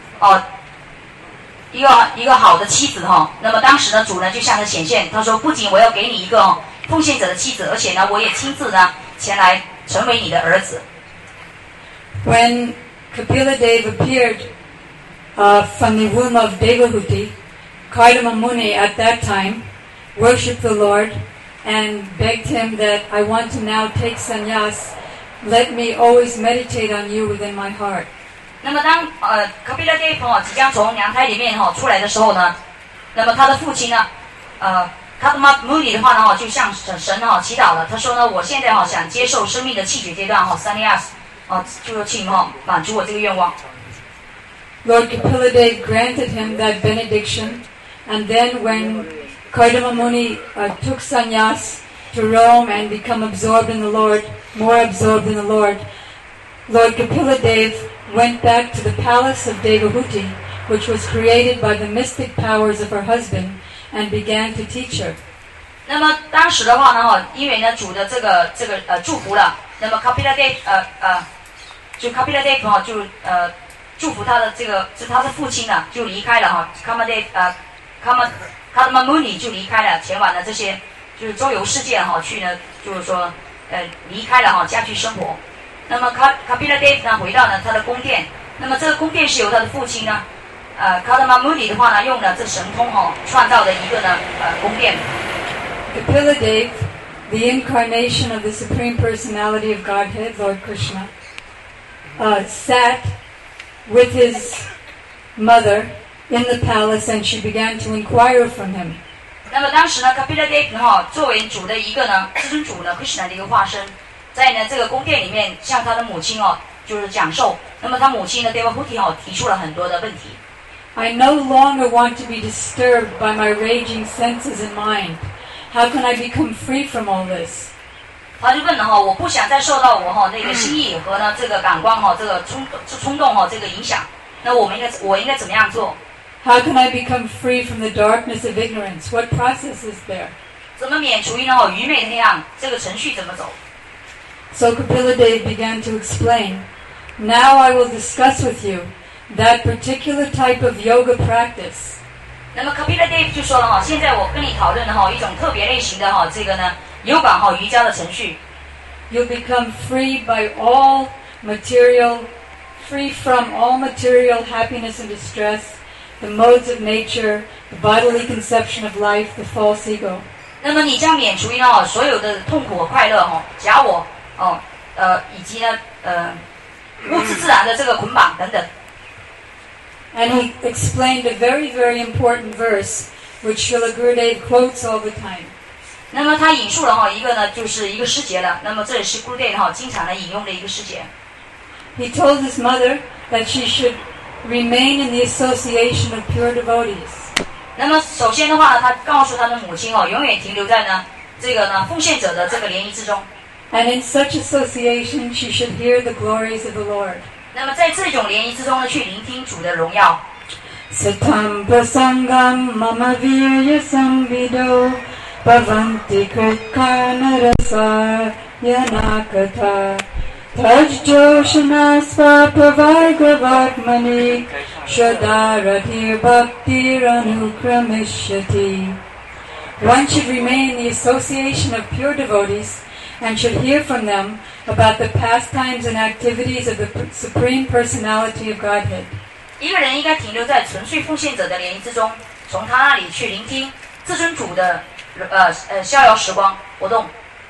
一个好的妻子那么当时呢主呢就向他显现，他说不仅我要给你一个奉献者的妻子，而且呢我也亲自呢前来成为你的儿子。 When Kapiladev appeared from the womb of Devahuti, Kardama Muni at that time worshipped the Lord and begged him that I want to now take sannyas. Let me always meditate on you within my heart. 那么当Kapiladev 即将从娘胎里面出来的时候呢，那么他的父亲呢Kardama Muni 的话呢就向神祈祷了，他说呢我现在想接受生命的气绝阶段sannyas 就请满足我这个愿望。 Lord Kapiladev granted him that benediction, and then when Kardama Muni took sannyas to roam and become absorbed in the Lord, more absorbed in the Lord, Lord Kapiladev went back to the palace of Devahuti, which was created by the mystic powers of her husband, and began to teach her. 那么当时的话呢因为呢主的这个祝福了，那么 Kapiladev 就 Kapiladev 就祝福他的这个是他的父亲呢就离开了Kardama Muni 就离开了，前往了这些就是周游世界去呢就是说离开了家居生活。那么 Kapiladev 呢回到呢他的宫殿，那么这个宫殿是由他的父亲呢Kardama Muni 的话呢用了这神通创造的一个呢宫殿。 Kapiladev, the incarnation of the Supreme Personality of Godhead, Lord Krishna, sat with his mother in the palace, and she began to inquire from him. 那么当时呢 Kapiladev 作为主的一个呢至尊主呢 Krishna 的一个化身，在呢这个宫殿里面向他的母亲就是讲授，那么他母亲呢 Devahuti 提出了很多的问题。 I no longer want to be disturbed by my raging senses and mind. How can I become free from all this? 他就问了我不想再受到我那个心意和呢这个感官这个冲动这个影响，那我应该怎么样做？ How can I become free from the darkness of ignorance? What process is there? 怎么免除于呢愚昧的黑暗？这个程序怎么走？ So Kapiladev began to explain. Now I will discuss with you that particular type of yoga practice 那么 Kapila Dev 就说了哈，现在我跟你讨论的哈一种特别类型的哈这个呢有感哈瑜伽的程序。 You'll become free by all material, free from all material happiness and distress, the modes of nature, the bodily conception of life, the false ego. 那么你将免除于呢所有的痛苦和快乐哈，假我以及呢物质自然的这个捆绑等等。 And he explained a very, very important verse, which Srila Gurudev quotes all the time. 那么他引述了哈一个呢就是一个诗节了，那么这也是 Gurudev 哈经常的引用的一个诗节。 He told his mother that she should remain in the association of pure devotees. 那么首先的话呢，他告诉他的母亲永远停留在呢这个呢奉献者的这个联谊之中。 And in such association, she should hear the glories of the Lord. 那么在这种联谊之中呢，去聆听主的荣耀。 Satam prasangam mama virya samvido bhavanti kritkarnarasa yanakatha tajjoshanasva pravargavatmani shradharatir bhaktiranukramishati. One should remain in the association of pure devotees and should hear from them about the pastimes and activities of the Supreme Personality of Godhead. 一个人应该停留在纯粹奉献者的联谊之中，从他那里去聆听至尊主的逍遥时光活动。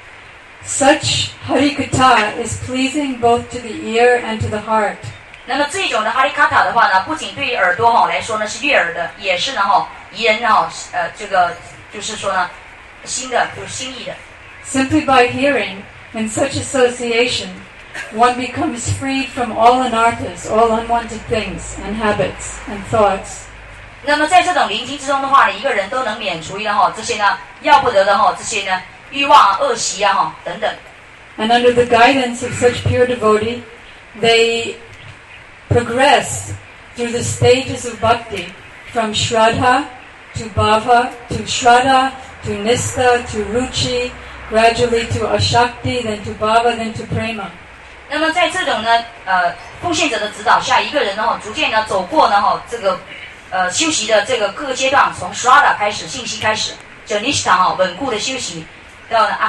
Such harikatha is pleasing both to the ear and to the heart. 那么这种的哈利卡塔的话呢，不仅对于耳朵来说呢是悦耳的，也是呢宜人这个就是说呢心的就是心意的。 Simply by hearing, in such association, one becomes freed from all anarthas, all unwanted things and habits and thoughts. 那么在这种聆听之中的话呢，一个人都能免除于这些呢要不得的这些呢欲望恶习等等。 And under the guidance of such pure devotee, they progress through the stages of bhakti, from Shraddha to Bhava to Shraddha to Nistha to Ruchi, gradually to Ashakti, then to Bhava, then to Prema. 那么在这种呢奉献者的指导下，一个人逐渐呢走过呢这个修习的这个各个阶段，从 Shraddha 开始，信息开始，叫 Nistha 稳固的修习，到呢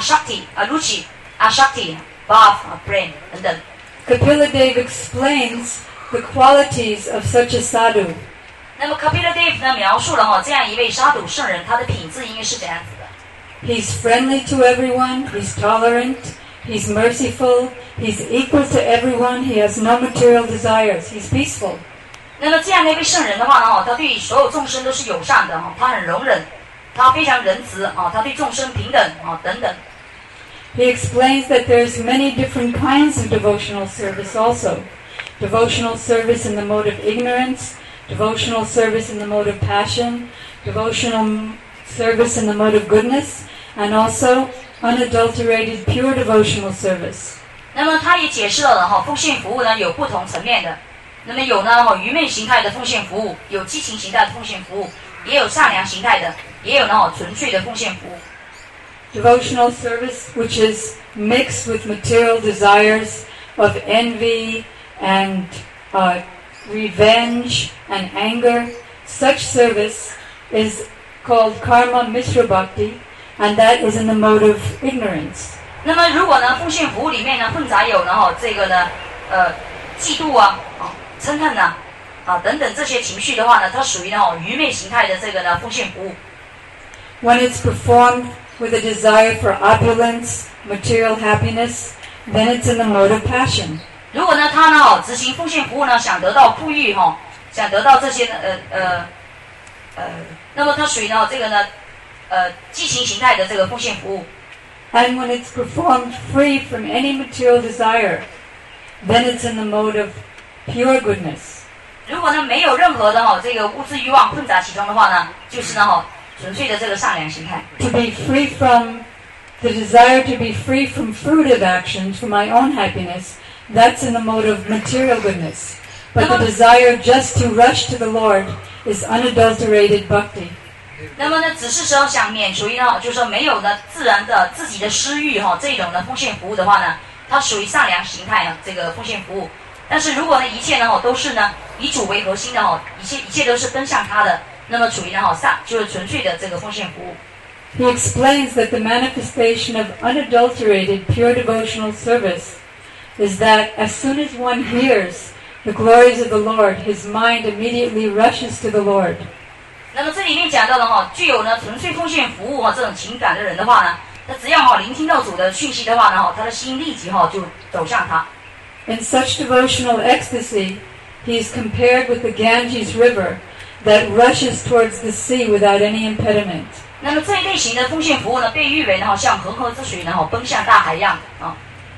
Ashakti、Ruchi、Ashakti、Bhav、Prem 等等。 Kapila Dev explains the qualities of such a sadhu. 那么 Kapila Dev 呢描述了这样一位沙土圣人，他的品质应该是怎样子的。 He's friendly to everyone, he's tolerant, he's merciful, he's equal to everyone, he has no material desires, he's peaceful. 那么这样的一位圣人的话呢，他对所有众生都是友善的，他很容忍，他非常仁慈，他对众生平等，等等。 He explains that there's many different kinds of devotional service also. Devotional service in the mode of ignorance, devotional service in the mode of passion, devotional service in the mode of goodness, and also unadulterated pure devotional service. 那么他也解释了奉献服务呢有不同层面的，那么有呢愚昧形态的奉献服务，有激情形态的奉献服务，也有善良形态的，也有呢纯粹的奉献服务。 Devotional service which is mixed with material desires of envy and revenge and anger, such service is called karma mishra bhakti, and that is in the mode of ignorance. 那么如果呢奉献服务里面呢混杂有呢这个呢嫉妒嗔恨等等这些情绪的话呢，它属于呢愚昧形态的这个呢奉献服务。 When it's performed with a desire for opulence, material happiness, then it's in the mode of passion. 如果呢他呢执行奉献服务呢，想得到富裕想得到这些那么它属于呢这个呢激情形态的这个奉献服务。 And when it's performed free from any material desire, then it's in the mode of pure goodness. 如果呢没有任何的这个物质欲望混杂其中的话呢，就是呢纯粹的这个善良形态。 To be free from the desire to be free from fruitive actions for my own happiness, that's in the mode of material goodness. But the desire just to rush to the Lord is unadulterated bhakti. 那么呢，只是说想免除于呢，就是说没有呢自然的自己的私欲这种的奉献服务的话呢，它属于善良形态这个奉献服务。但是如果呢一切呢都是呢以主为核心的一切都是奔向他的， 那么属于呢就是纯粹的这个奉献服务。 He explains that the manifestation of unadulterated, pure devotional service is that as soon as one hears the glories of the Lord, his mind immediately rushes to the Lord. 那么这里面讲到的具有呢纯粹奉献服务这种情感的人的话呢，他只要聆听到主的讯息的话呢，他的心立即就走向他。 In such devotional ecstasy, he is compared with the Ganges River that rushes towards the sea without any impediment. 那么这一类型的奉献服务呢，被誉为呢像恒河之水呢奔向大海一样啊。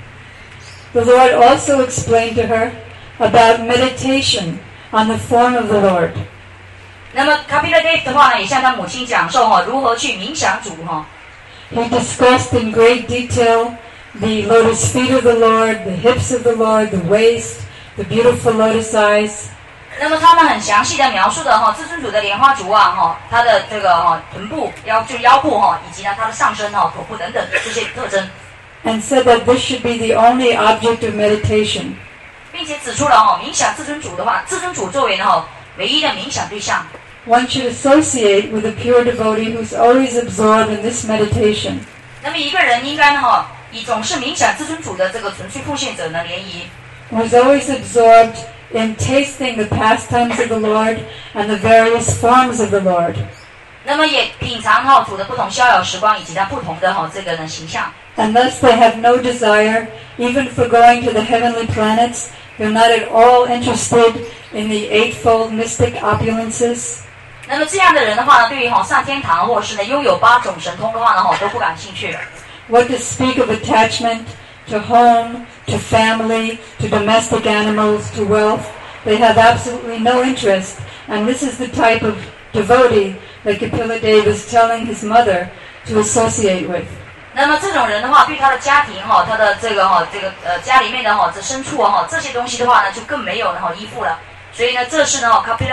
The Lord also explained to her about meditation on the form of the Lord. 那么 Kapila Dev 的话呢，也向他母亲讲授如何去冥想主 He discussed in great detail the lotus feet of the Lord, the hips of the Lord, the waist, the beautiful lotus eyes. 那么他呢很详细的描述的至尊主的莲花足他的这个臀部腰部以及呢他的上身头部等等这些特征。 And said that this should be the only object of meditation. 并且指出了冥想至尊主的话，至尊主作为呢唯一的冥想对象。 One should associate with a pure devotee who's always absorbed in this meditation. 那么一个人应该呢以总是冥想至尊主的这个纯粹奉献者呢联谊。 Who's always absorbed in tasting the pastimes of the Lord and the various forms of the Lord. 那么也品尝主的不同逍遥时光以及他不同的这个呢形象。 And thus they have no desire even for going to the heavenly planets. They're not at all interested in the eightfold mystic opulences. 那么这样的人的话呢，对于上天堂或是呢拥有8种神通的话呢都不感兴趣了。 What to speak of attachment to home, to family, to domestic animals, to wealth? They have absolutely no interest. And this is the type of devotee that Kapila Dev is telling his mother to associate with. 那么这种人的话，对他的家庭他的这个家里面的这牲畜这些东西的话呢，就更没有依附了。所以呢，这是呢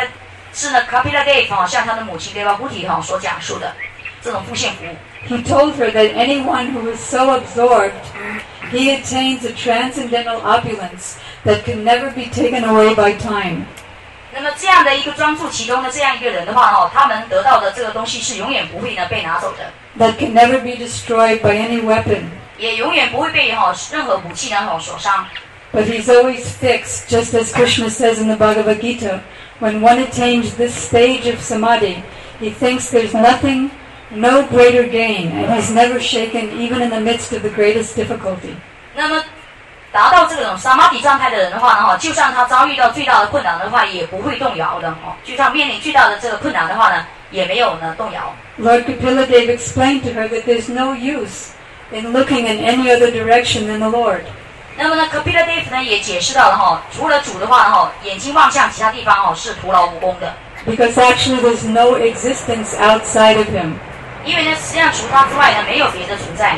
Kapila Dev 向他的母亲 Devahuti 所讲述的这种奉献服务。 He told her that anyone who is so absorbed, he attains a transcendental opulence that can never be taken away by time. 那么这样的一个专注其中的这样一个人的话他们得到的这个东西是永远不会呢被拿走的。 That can never be destroyed by any weapon. 也永远不会被任何武器呢所伤。 But he's always fixed, just as Krishna says in the Bhagavad Gita, when one attains this stage of samadhi, he thinks there's nothing, no greater gain, and he's never shaken even in the midst of the greatest difficulty. 那么达到这种samadhi状态的人的话呢就算他遭遇到最大的困难的话也不会动摇的就算面临最大的这个困难的话呢也没有呢动摇。 Lord Kapila Dev explained to her that there's no use in looking in any other direction than the Lord. 那么呢 Kapila Dev 呢也解释到了除了主的话呢眼睛望向其他地方是徒劳无功的。 Because actually there's no existence outside of him. 因为呢实际上除他之外呢没有别的存在。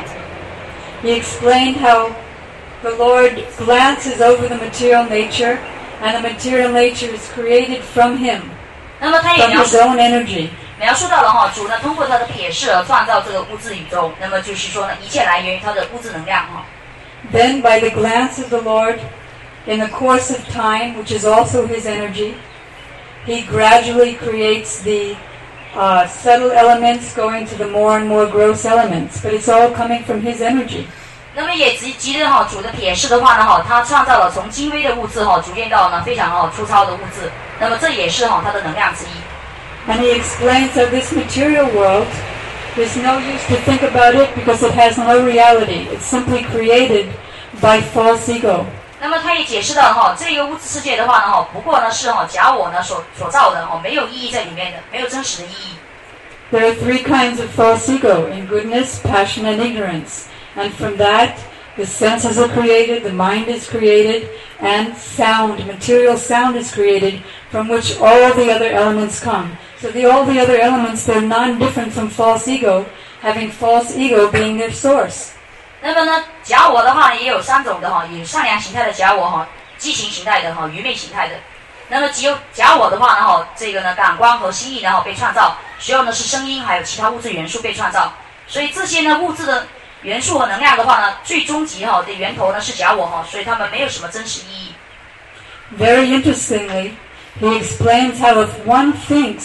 He explained how the Lord glances over the material nature, and the material nature is created from him, 那么他也 from his own energy. 描述到了主呢通过他的撇视而创造这个物质宇宙，那么就是说呢一切来源于他的物质能量 Then by the glance of the Lord, in the course of time, which is also his energy, he gradually creates the subtle elements going to the more and more gross elements, but it's all coming from his energy. 那么也藉着主的撇视的话呢他创造了从精微的物质逐渐到呢非常粗糙的物质，那么这也是他的能量之一。 And he explains that this material world, there's no use to think about it because it has no reality. It's simply created by false ego. 那么他也解释到这个物质世界的话呢不过呢是假我呢所造的没有意义在里面的，没有真实的意义。 There are 3 kinds of false ego: in goodness, passion, and ignorance. And from that, the senses are created, the mind is created, and sound, material sound is created, from which all the other elements come. So all the other elements, they're non-different from false ego, having false ego being their source. 那么呢假我的话也有3种的有善良形态的假我畸形形态的愚昧形态的。那么只有假我的话呢这个呢感官和心意呢被创造，需要呢是声音还有其他物质元素被创造，所以这些呢物质的元素和能量的话呢最终极的源头呢是假我所以它们没有什么真实意义。 Very interestingly, he explains how if one thinks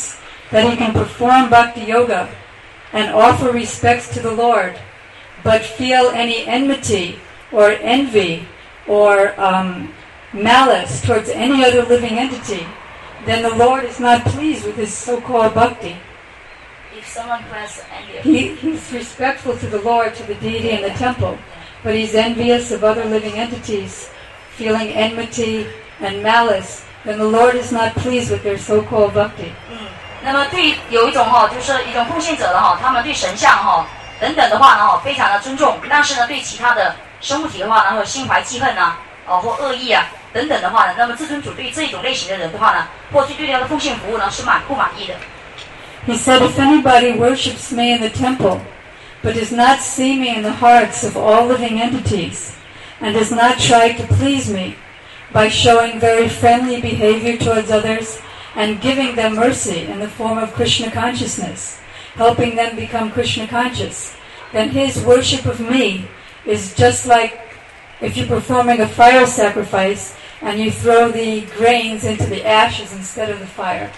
that he can perform bhakti yoga and offer respects to the Lord, but feel any enmity or envy or malice towards any other living entity, then the Lord is not pleased with his so-called bhakti. If someone who has envy, He's respectful to the Lord, to the deity in the temple, but he's envious of other living entities, feeling enmity and malice, then the Lord is not pleased with their so-called bhakti. 那么对有一种就是一种奉献者的他们对神像等等的话呢非常的尊重，但是呢对其他的生物体的话呢，心怀记恨啊，或恶意啊等等的话呢，那么至尊主对这种类型的人的话呢，或许对他的奉献服务呢是不满意的。 He said, if anybody worships me in the temple, but does not see me in the hearts of all living entities, and does not try to please me by showing very friendly behavior towards others and giving them mercy in the form of Krishna consciousness, helping them become Krishna conscious, then his worship of me is just like if you're performing a fire sacrifice and you throw the grains into the ashes instead of the fire.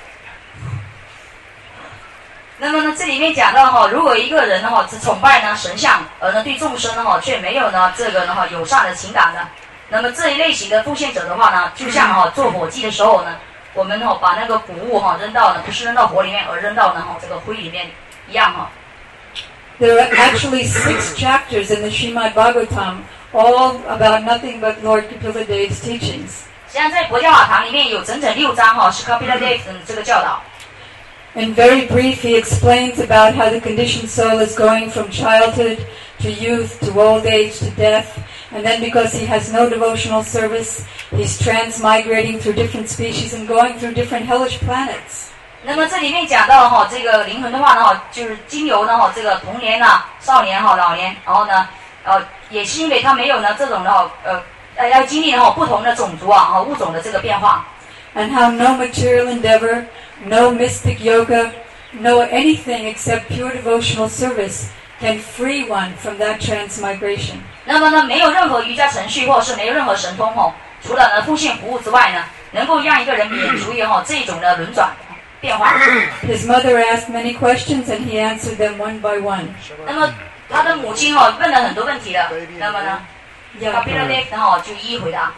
那么呢，这里面讲到如果一个人只崇拜神像，而呢对众生却没有这个友善的情感的，那么这一类型的奉献者的话呢，就像做火祭的时候呢，我们把那个谷物扔到不是扔到火里面，而扔到这个灰里面一样 There are actually 6 chapters in the Srimad Bhagavatam, all about nothing but Lord Kapila Dev's teachings. 实际上在《佛教法堂》里面有整整6章是 Kapila Dev 的这个教导。 In very brief, he explains about how the conditioned soul is going from childhood to youth to old age to death, and then because he has no devotional service, he's transmigrating through different species and going through different hellish planets. 那么这里面讲到这个灵魂的话呢，就是经由呢这个童年啊、少年老年，然后呢也是因为他没有呢这种要经历不同的种族物种的这个变化。 And how no material endeavor, no mystic yoga, no anything except pure devotional service can free one from that transmigration. 那么呢，没有任何瑜伽程序或者是没有任何神通除了呢奉献服务之外呢，能够让一个人免除于这种的轮转变化。 His mother asked many questions and he answered them one by one. 那么他的母亲问了很多问题了，那么呢，Kapila Dev就一一回答。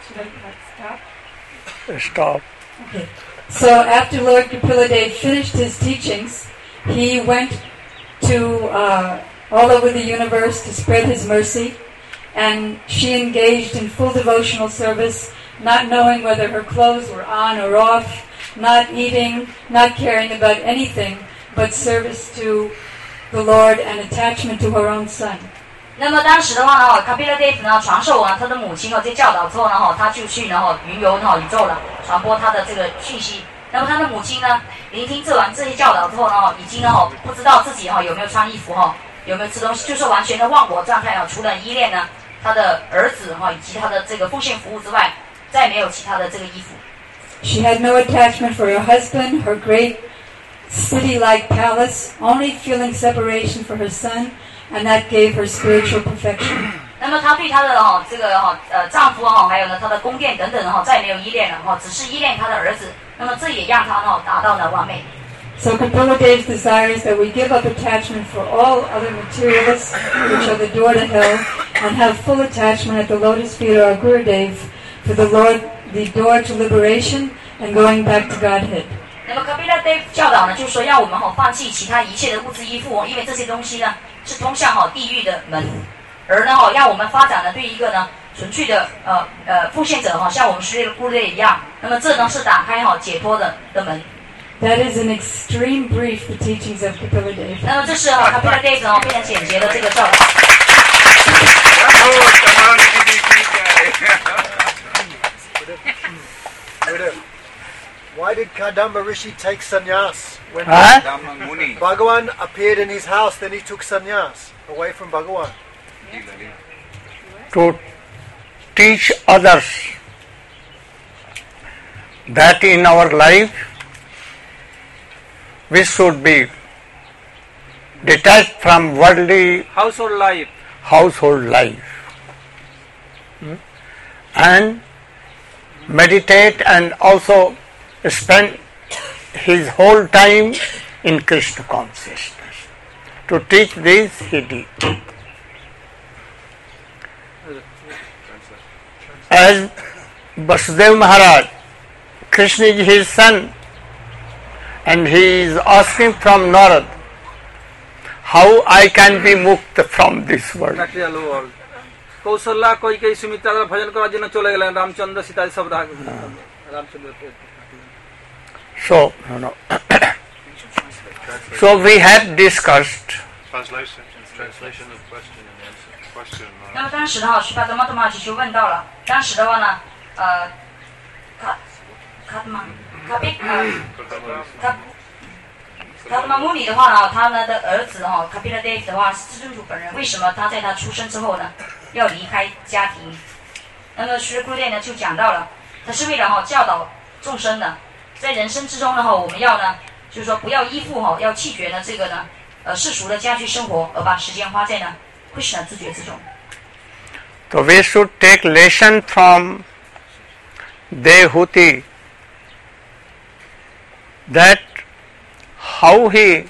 Stop. Okay. So after Lord Kapila Dev finished his teachings, he went to all over the universe to spread his mercy, and she engaged in full devotional service, not knowing whether her clothes were on or off, not eating, not caring about anything but service to the Lord and attachment to her own son. 那么当时的话呢 ，Kapila Dev 呢传授他的母亲这教导之后呢，他就去云游宇宙了，传播他的这个讯息。那么他的母亲呢，聆听这些教导之后呢，已经不知道自己有没有穿衣服有没有吃东西，就是完全的忘我状态除了依恋呢他的儿子以及他的这个奉献服务之外，再没有其他的这个衣服。 She had no attachment for her husband, her great city-like palace, only feeling separation for her son, and that gave her spiritual perfection. 那么她对她的这个丈夫还有呢她的宫殿等等再没有依恋了只是依恋她的儿子。那么这也让她达到了完美。 So Kapila Dev's desire is that we give up attachment for all other materialists, which are the door to hell, and have full attachment at the lotus feet of our Gurudev for the Lord, the door to liberation and going back to Godhead. 那么 Kapila Dev 教导呢，就是说让我们放弃其他一切的物质依附因为这些东西呢是通向地狱的门，而呢让我们发展呢对一个呢纯粹的奉献者像我们是布列一样，那么这呢是打开解脱的门。 That is in extreme brief the teachings of Kapila Dev. 那么这是Kapila Dev 非常简洁的这个教导。 Why did Kadamba Rishi take sannyas? When Huh? Bhagavan appeared in his house, then he took sannyas away from Bhagavan. To teach others that in our life we should be detached from worldly Household life. And meditate and also spend his whole time in Krishna consciousness. To teach this he did. As Vasudev Maharaj, Krishna is his son, and he is asking from Narad, how I can be mukta from this world. Kaushalya Kaikeyi Sumitra ভজন করার জন্য চলে গেলেন রামচন্দ্র সীতা সব Ramchandra So we have discussed. Translation of question and answer. Question. 那么当时的话，须帕多玛多玛吉就问到了，当时的话呢，卡多玛穆尼的话呢，他们的儿子哈卡皮拉 Dev 的话是至尊主本人，为什么他在他出生之后呢要离开家庭？那么须库列呢就讲到了，他是为了教导众生的，在人生之中呢我们要呢就是说不要依附要弃绝呢这个呢世俗的家居生活，而把时间花在呢Krishna自觉之中。 So we should take lesson from Devahuti, that how he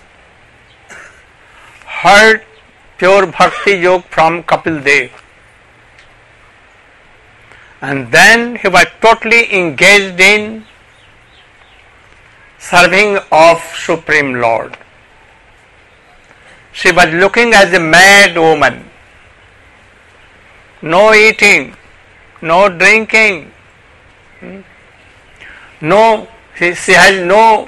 heard pure bhakti yoga from Kapil Dev, and then he was totally engaged in serving of Supreme Lord. She was looking as a mad woman. No eating, no drinking, no, she has no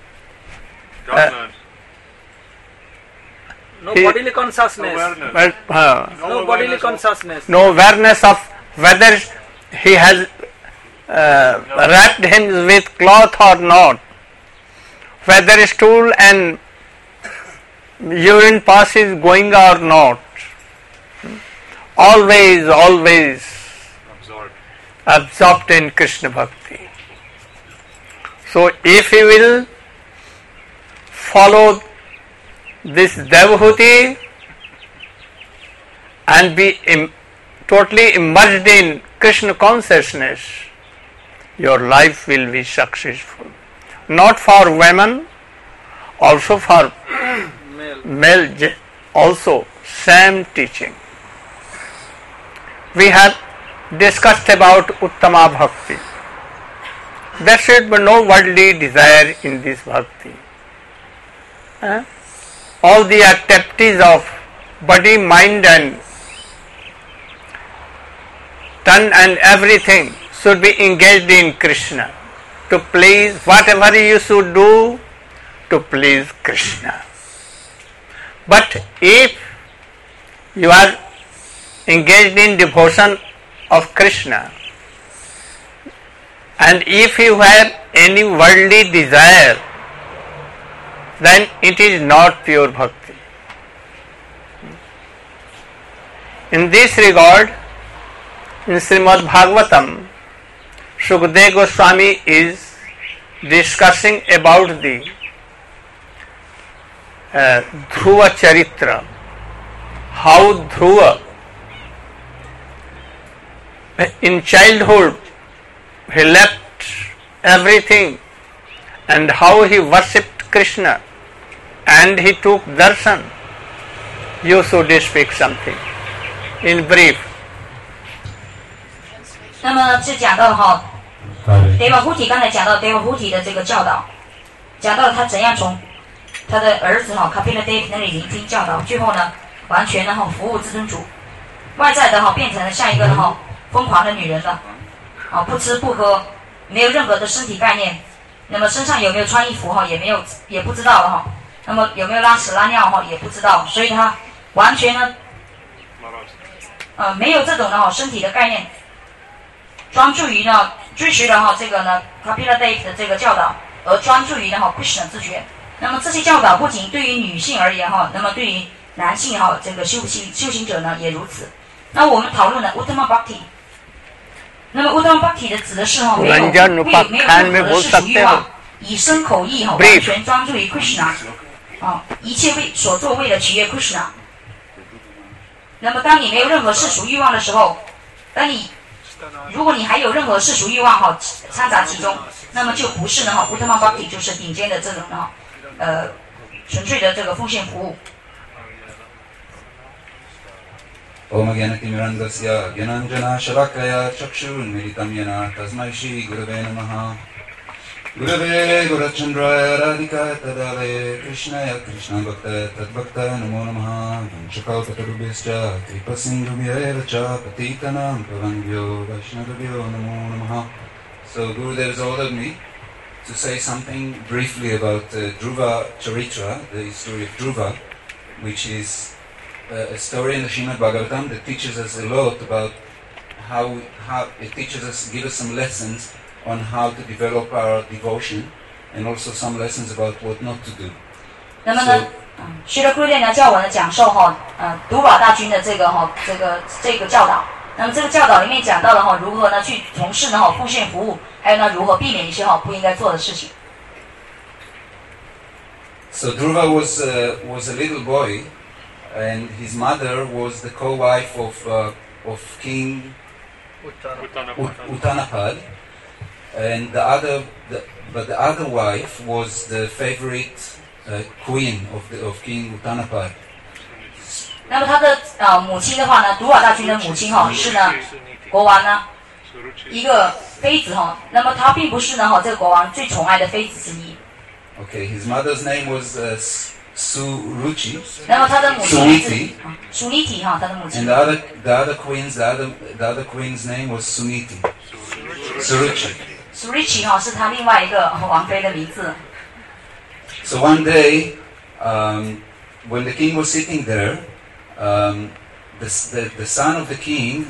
no bodily consciousness, no bodily consciousness, no awareness of whether he has wrapped him with cloth or not, whether stool and urine pass is going or not. Always absorbed in Krishna Bhakti. So if he will follow this Devahuti and be totally immersed in Krishna consciousness, your life will be successful. Not for women, also for male, also same teaching. We have discussed about Uttama Bhakti. There should be no worldly desire in this Bhakti. All the activities of body, mind and tongue and everything should be engaged in Krishna. To please, whatever you should do, to please Krishna. But if you are engaged in devotion of Krishna, and if you have any worldly desire, then it is not pure bhakti. In this regard, in Srimad Bhagavatam, Sukadeva Goswami is discussing about the Dhruva Charitra, how Dhruva in childhood he left everything and how he worshipped Krishna and he took darshan. You should speak something in brief. 那么是讲到Devahuti 刚才讲到 Devahuti 的这个教导，讲到他怎样从他的儿子Kapila Dev 那里聆听教导，最后呢完全的服务至尊主，外在的变成了像一个疯狂的女人了，不吃不喝，没有任何的身体概念，那么身上有没有穿衣服也不知道了那么有没有拉屎拉尿也不知道，所以他完全呢没有这种的身体的概念，专注于呢追随了这个呢 Kapila Dev 的这个教导，而专注于呢Krishna 自觉。那么这些教导不仅对于女性而言那么对于男性这个修行者呢也如此。那我们讨论了 Uttama Bhakti， 那么 Uttama Bhakti 的指的是没有任何世俗欲望，以身口意完全专注于 Krishna， 一切所做为了取悦 Krishna。那么当你没有任何世俗欲望的时候，如果你还有任何世俗欲望掺杂其中，那么就不是呢Uttama Bhakti， 就是顶尖的这种纯粹的这个奉献服务。 Om Gyanatimmirandasya Gyananjana Shalakaya Chakshurunmilitam Yana Tasmai Shri Gurave Namaha Gurave Gurachandraya Radhika Tadale Krishnaya Krishna Bhakta Tadbhakta Namo Namaha Vanchakalpatarubhyascha Kripasindhubhya Cha Patitanam Pavangvyo Vaishnavabhyo Namo Namaha. So Gurudev has ordered me to say something briefly about Dhruva Charitra, the story of Dhruva, which is a story in the Srimad Bhagavatam that teaches us a lot about how it teaches us, gives us some lessons on how to develop our devotion, and also some lessons about what not to do. 那么呢，须勒库列呢叫我呢讲授独瓦大军的这个教导。那么这个教导里面讲到了如何呢去从事呢奉献服务，还有呢如何避免一些不应该做的事情。 So Dhruva was a little boy, and his mother was the co-wife of King Uttanapad, and the other wife was the favorite queen of King Uttanapad. 那么他的母亲的话呢，独瓦大军的母亲是呢国王呢一个妃子那么她并不是呢这个国王最宠爱的妃子之一。 Okay, his mother's name was Suruchi. 那么他的母亲Suniti他的母亲。 And the other queen's name was Suniti. Suruchi. Suruchi 是他另外一个王妃的名字。 So one day, when the king was sitting there, the son of the king,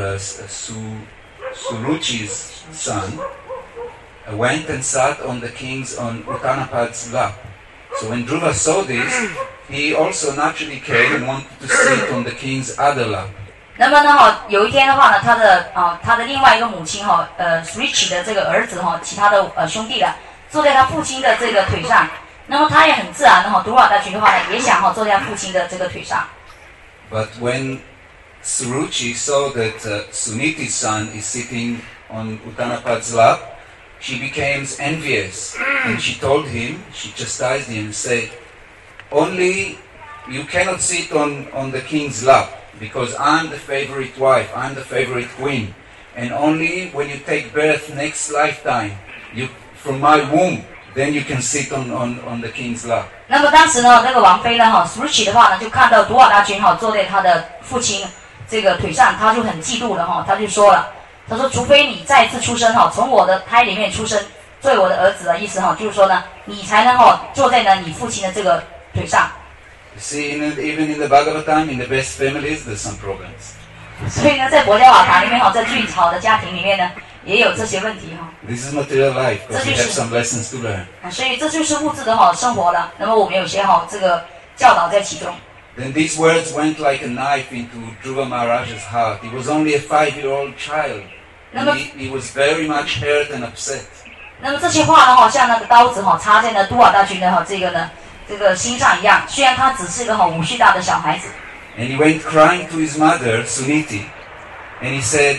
Suruchi's son, went and sat on Uttanapad's lap. So when Dhruva saw this, he also naturally came and wanted to sit on the king's other lap. 那么呢有一天的话呢，他的另外一个母亲Surichi 的这个儿子其他的兄弟坐在他父亲的这个腿上。那么他也很自然的独瓦大军的话呢，也想坐在他父亲的这个腿上。 But when Suruchi saw that Suniti's son is sitting on Uttanapad's lap, she became envious, and she chastised him and said, "Only you cannot sit on the king's lap, because I'm the favorite wife, I'm the favorite queen, and only when you take birth next lifetime, from my womb, then you can sit on the king's lap." 那么当时呢，那个王妃呢Suruchi 的话呢，就看到独瓦大军坐在他的父亲这个腿上，他就很嫉妒了他就说了，他说除非你再次出生从我的胎里面出生，作为我的儿子的意思就是说呢，你才能坐在呢你父亲的这个腿上。 See, even in the Bhagavatam, in the best families, there's some problems. 所以呢，在博伽瓦塔里面在最好的家庭里面呢，也有这些问题 This is material life, because we have some lessons to learn. 所以这就是物质的生活了。那么我们有些这个教导在其中。 Then these words went like a knife into Dhruva Maharaj's heart. He was only a 5-year-old child. And he was very much hurt and upset. 那么这些话呢，像那个刀子插在呢都瓦大军的这个心上一样。虽然他只是一个5岁大的小孩子。 And he went crying to his mother, Suniti, and he said,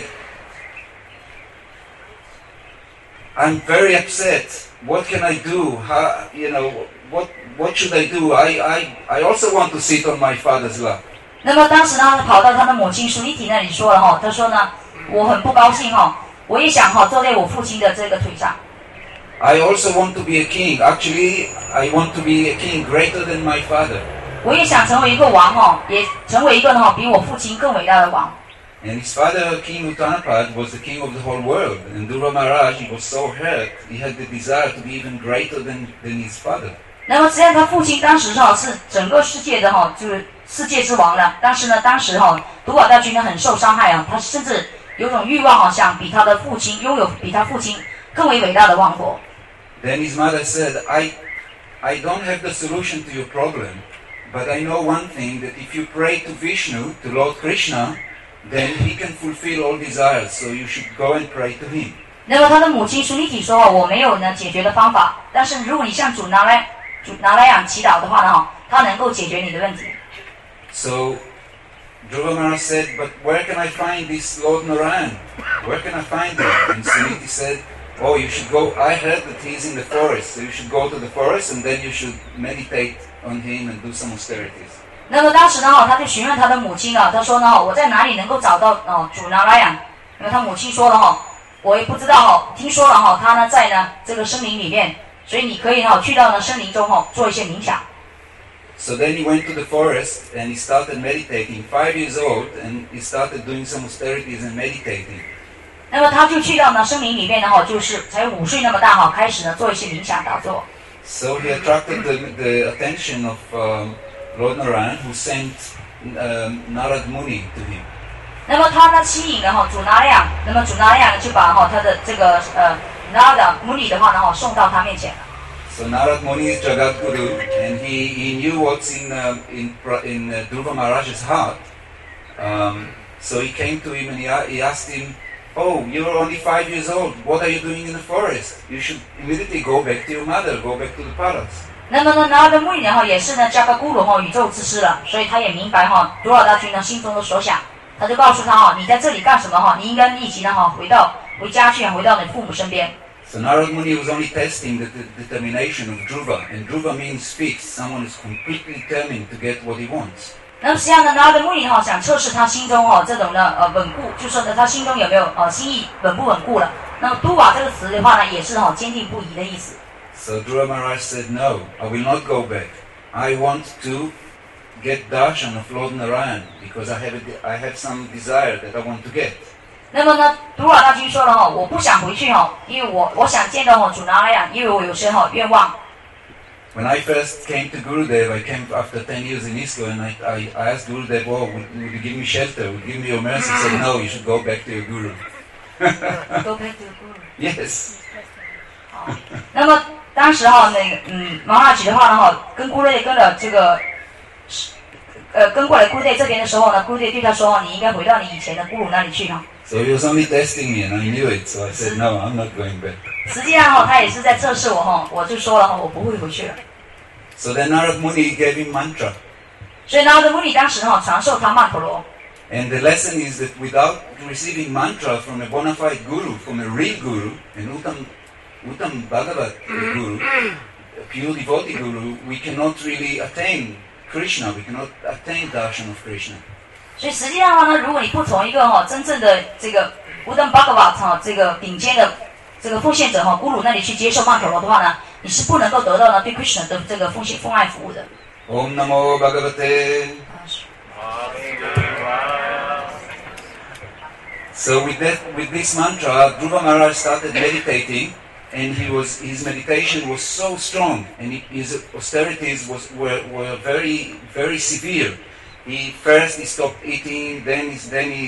"I'm very upset. What can I do? What should I do? I also want to sit on my father's lap." 那么当时呢，他跑到他的母亲 Suniti 那里说了他说呢，我很不高兴我也想坐在我父亲的这个腿上。 I also want to be a king. Actually, I want to be a king greater than my father. 我也想成为一个王也成为一个比我父亲更伟大的王。 And his father, King Uttanapad, was the king of the whole world. And Dhruva Maharaj, he was so hurt, he had the desire to be even greater than his father. 那么实际上他父亲当时是整个世界的就是世界之王了。但是呢，当时独瓦大军呢很受伤害他甚至有种欲望想比他的父亲拥有比他父亲更为伟大的王国。 Then his mother said, I don't have the solution to your problem, but I know one thing, that if you pray to Vishnu, to Lord Krishna, then he can fulfill all desires, so you should go and pray to him. 那么他的母亲Suniti说我没有呢解决的方法，但是如果你向主拿来养祈祷的话呢他能够解决你的问题。 So Dhruva Maharaj said, "But where can I find this Lord Narayan? Where can I find him?" And Suniti said, oh, you should go, I heard that he's in the forest, so you should go to the forest and then you should meditate on him and do some austerities. 那么当时呢，他就询问他的母亲啊，他说呢，我在哪里能够找到主拿拉雅？因为他母亲说了我也不知道听说了他呢在呢这个森林里面，所以你可以去到呢森林中做一些冥想。 So then he went to the forest and he started meditating, 5 years old, and he started doing some austerities and meditating. 那么他就去到呢森林里面呢就是才5岁那么大开始呢做一些冥想打坐。 So he attracted the attention of Lord Narayan, who sent Narad Muni to him. 那么他呢吸引了主拿亮，那么主拿亮就把他的这个Narad Muni 的话呢送到他面前了。 So Narad Muni is Jagat Guru, and he knew what's in Dhruva Maharaj's heart. So he came to him and he asked him, "Oh, you're only 5 years old. What are you doing in the forest? You should immediately go back to your mother, go back to the palace." 那么呢，Narad Muni呢也是呢Jagat Guru宇宙之师了，所以他也明白多少大军呢心中的所想，他就告诉他你在这里干什么你应该立即呢回家去，回到你父母身边。 So Narad Muni was only testing the determination of Dhruva, and Dhruva means fixed. Someone is completely determined to get what he wants. 那么实际上呢，Narad Muni想测试他心中这种的稳固，就说呢他心中有没有心意稳不稳固了。那么 Dhruva 这个词的话呢，也是坚定不移的意思。 So Dhruva Maharaj said, "No, I will not go back. I want to get darshan of Lord Narayan because I have some desire that I want to get." 那么呢，杜尔大军说了我不想回去因为我想见到主拿拉雅，因为我有些愿望。 When I first came to Gurudev, I came after 10 years in ISKCON, and I asked Gurudev, "Oh, would you give me shelter? Would you give me your mercy?" He said, "No, you should go back to your Guru." Go back to your Guru. Yes. 那么当时马哈吉的话呢跟Gurudev跟了这个跟过来Gurudev这边的时候呢，Gurudev对他说你应该回到你以前的Guru那里去 So he was only testing me, and I knew it. So I said, "No, I'm not going back." 实际上他也是在测试我我就说了我不会回去了。 So then Narad Muni gave him mantra. 所以Narad Muni当时传授他曼陀罗。 And the lesson is that without receiving mantra from a bona fide guru, from a real guru, an Uttam Bhagavat guru, a pure devotee guru, we cannot really attain Krishna. We cannot attain darshan of Krishna. 所以实际上呢，如果你不从一个真正的这个Uttam Bhagavat这个顶尖的这个奉献者Guru那里去接受曼陀罗的话呢，你是不能够得到呢对 Krishna 的这个奉爱服务的。 Om Namo Bhagavate. So with this mantra, Dhruva Maharaj started meditating, and his meditation was so strong, and his austerities were very, very severe. He stopped eating, then he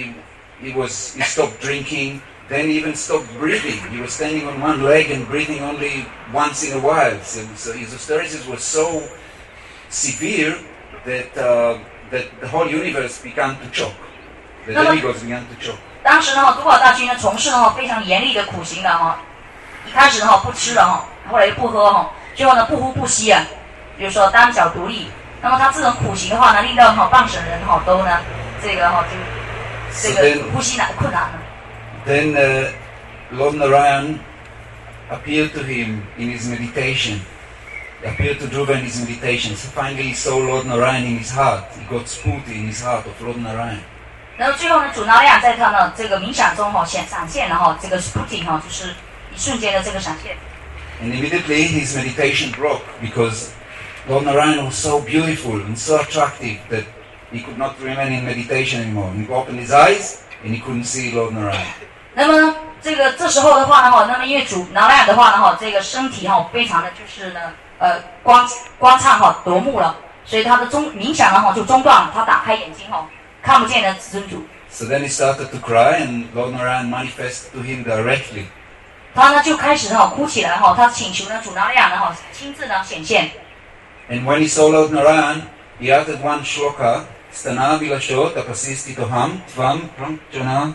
stopped drinking, then he even stopped breathing. He was standing on one leg and breathing only once in a while. So his austerities were so severe that the whole universe began to choke. The demigods began to choke. 当时呢，督宝大军从事非常严厉的苦行的一开始不吃了后来又不喝最后呢不呼不吸啊，比如说单脚独立。那么他这种苦行的话呢，令到傍省人都呢这个呼吸困难了。 Then Lord Narayan appeared to him in his meditation. He appeared to Dhruva in his meditation. So finally he saw Lord Narayan in his heart. He got spooty in his heart of Lord Narayan. 然后最后呢，主拿拉雅在他的这个冥想中闪现了这个 spooty 就是一瞬间的这个闪现。 And immediately his meditation broke because Lord Narayan was so beautiful and so attractive that he could not remain in meditation anymore. He opened his eyes and he couldn't see Lord Narayan. 那么呢，这时候的话呢，那么因为主拿拉雅的话呢，这个身体非常的就是呢光灿夺目了，所以他的冥想呢就中断了，他打开眼睛看不见的子尊主。 So then he started to cry, and Lord Narayan manifested to him directly. 他呢就开始哭起来他请求呢主拿拉雅呢亲自呢显现。 And when he saw Lord Narayan, he uttered one shloka, Stana Vilashot Apasisti Toham Tvam Pramchana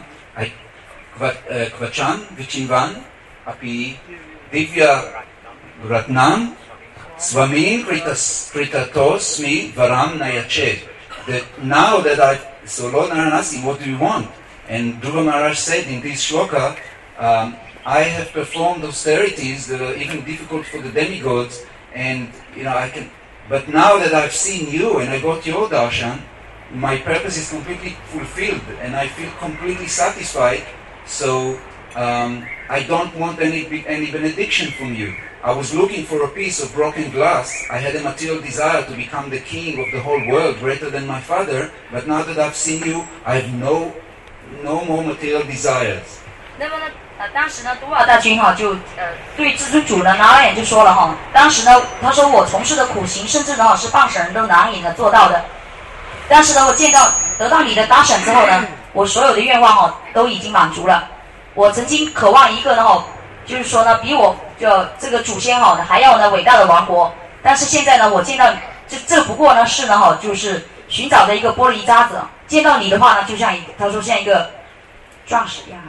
Kvachan Vichinvan Api Divya Ratnam Swamin Kritatosmi Varam Nayachet. That now that so Lord Narayan asked him, "What do you want?" And Dhruva Maharaj said in this shloka, I have performed austerities that are even difficult for the demigods, and I can. But now that I've seen you and I got your darshan, my purpose is completely fulfilled, and I feel completely satisfied. So I don't want any benediction from you. I was looking for a piece of broken glass. I had a material desire to become the king of the whole world, greater than my father. But now that I've seen you, I have no more material desires. 那么呢，当时呢，都尔大君就对至尊主呢拿拉眼就说了当时呢，他说我从事的苦行，甚至呢是放生人都难以呢做到的。但是呢，我得到你的大赏之后呢，我所有的愿望都已经满足了。我曾经渴望一个呢就是说呢，比我这个祖先还要呢伟大的王国。但是现在呢，我见到这不过呢是呢就是寻找的一个玻璃渣子。见到你的话呢，就像他说像一个钻石一样。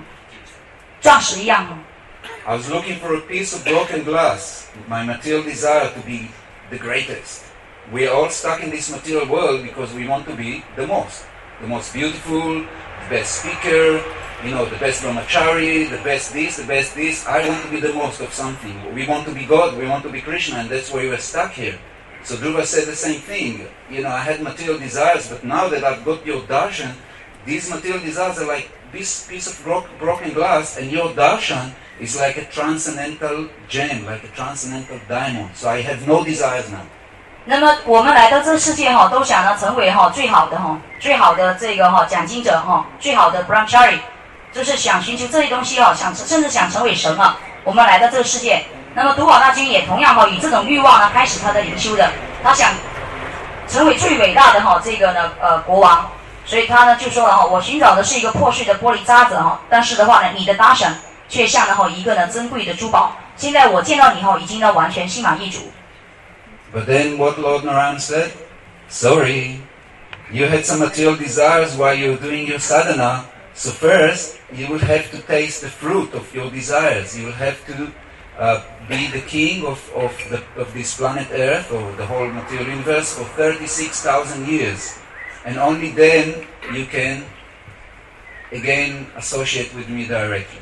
I was looking for a piece of broken glass, my material desire to be the greatest. We are all stuck in this material world because we want to be the most beautiful, the best speaker, the best brahmachari, the best this. I want to be the most of something. We want to be God, we want to be Krishna, and that's why we are stuck here. So Dhruva said the same thing. I had material desires, but now that I've got your darshan, these material desires are like this piece of broken glass, and your darshan is like a transcendental gem, like a transcendental diamond. So I have no desires now. 那么我们来到这个世界都想呢成为最好的这个讲经者最好的 brahmachari， 就是想寻求这些东西甚至想成为神我们来到这个世界，那么都尔大君也同样以这种欲望呢开始他的灵修的，他想成为最伟大的这个呢国王。所以他呢就说了我寻找的是一个破碎的玻璃渣子但是的话呢，你的大赏却像呢一个呢珍贵的珠宝。现在我见到你已经呢完全心满意足。 But then what Lord Narayan said? Sorry, you had some material desires while you were doing your sadhana. So first, you will have to taste the fruit of your desires. You will have to be the king of this planet Earth or the whole material universe for 36,000 years. And only then you can again associate with me directly.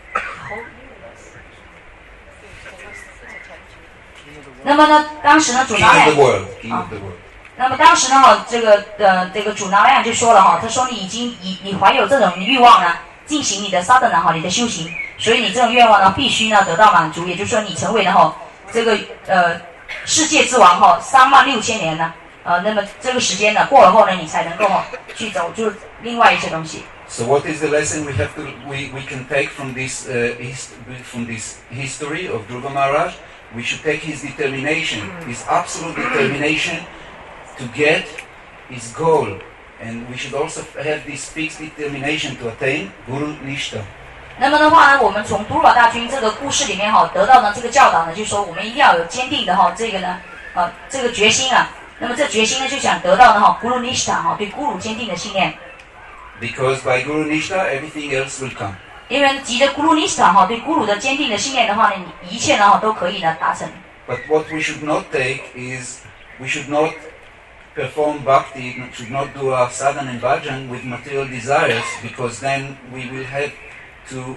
那么呢，当时呢，主拿来，那么当时呢，这个主拿来就说了他说你怀有这种欲望呢，进行你的sadhana你的修行，所以你这种愿望呢，必须呢得到满足，也就是说你成为了这个世界之王36000年呢，那么这个时间呢过了后呢，你才能够去走就是另外一些东西。 So what is the lesson we can take from this history of Dhruva Maharaj? We should take his determination, his absolute determination to get his goal, and we should also have this fixed determination to attain Guru Nishta. 那么的话呢，我们从都尔大君这个故事里面得到呢这个教导呢，就是说我们一定要有坚定的这个呢这个决心那么这决心呢就想得到呢Guru Nishta对 Guru 坚定的信念。 Because by Guru Nishta everything else will come. 因为藉着 Guru Nishta 对 Guru 的坚定的信念的话呢，一切呢都可以呢达成。 But what we should not take is we should not perform bhakti, should not do our sadhana and bhajan with material desires, because then we will have to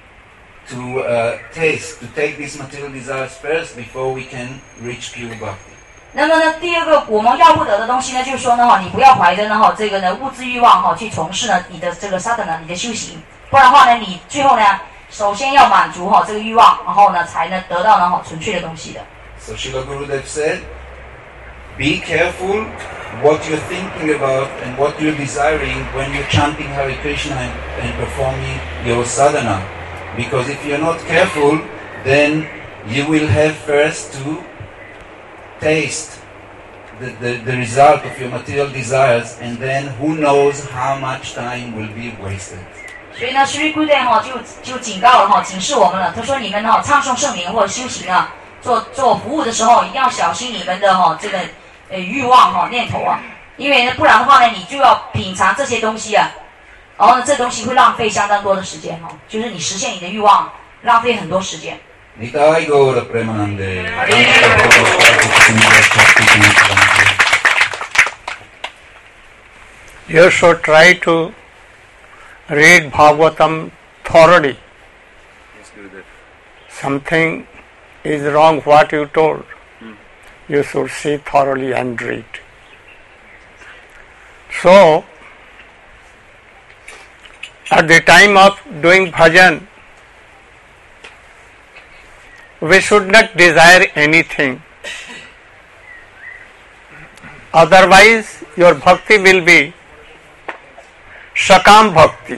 take these material desires first before we can reach pure bhakti. 那么呢，第二个我们要不得的东西呢，就是说呢你不要怀着呢这个呢物质欲望去从事呢你的这个 sadhana 你的修行，不然的话呢你最后呢首先要满足这个欲望，然后呢才能得到呢纯粹的东西的。 So Srila Gurudev said, be careful what you're thinking about and what you're desiring when you're chanting Hare Krishna and performing your sadhana. Because if you're not careful, then you will have first to taste the result of your material desires, and then who knows how much time will be wasted. 所以呢 Sri Gurudev 就警告了警示我们了，他说你们唱诵圣名或者修行做服务的时候一定要小心你们的这个欲望念头因为呢不然的话呢你就要品尝这些东西然后呢这东西会浪费相当多的时间就是你实现你的欲望浪费很多时间。 Nitai Gaura Premanande. You should try to read Bhagavatam thoroughly. Yes, Gurudev. something is wrong what you told, you should see thoroughly and read. So, at the time of doing bhajan, we should not desire anything. Otherwise, your bhakti will be Shakam bhakti,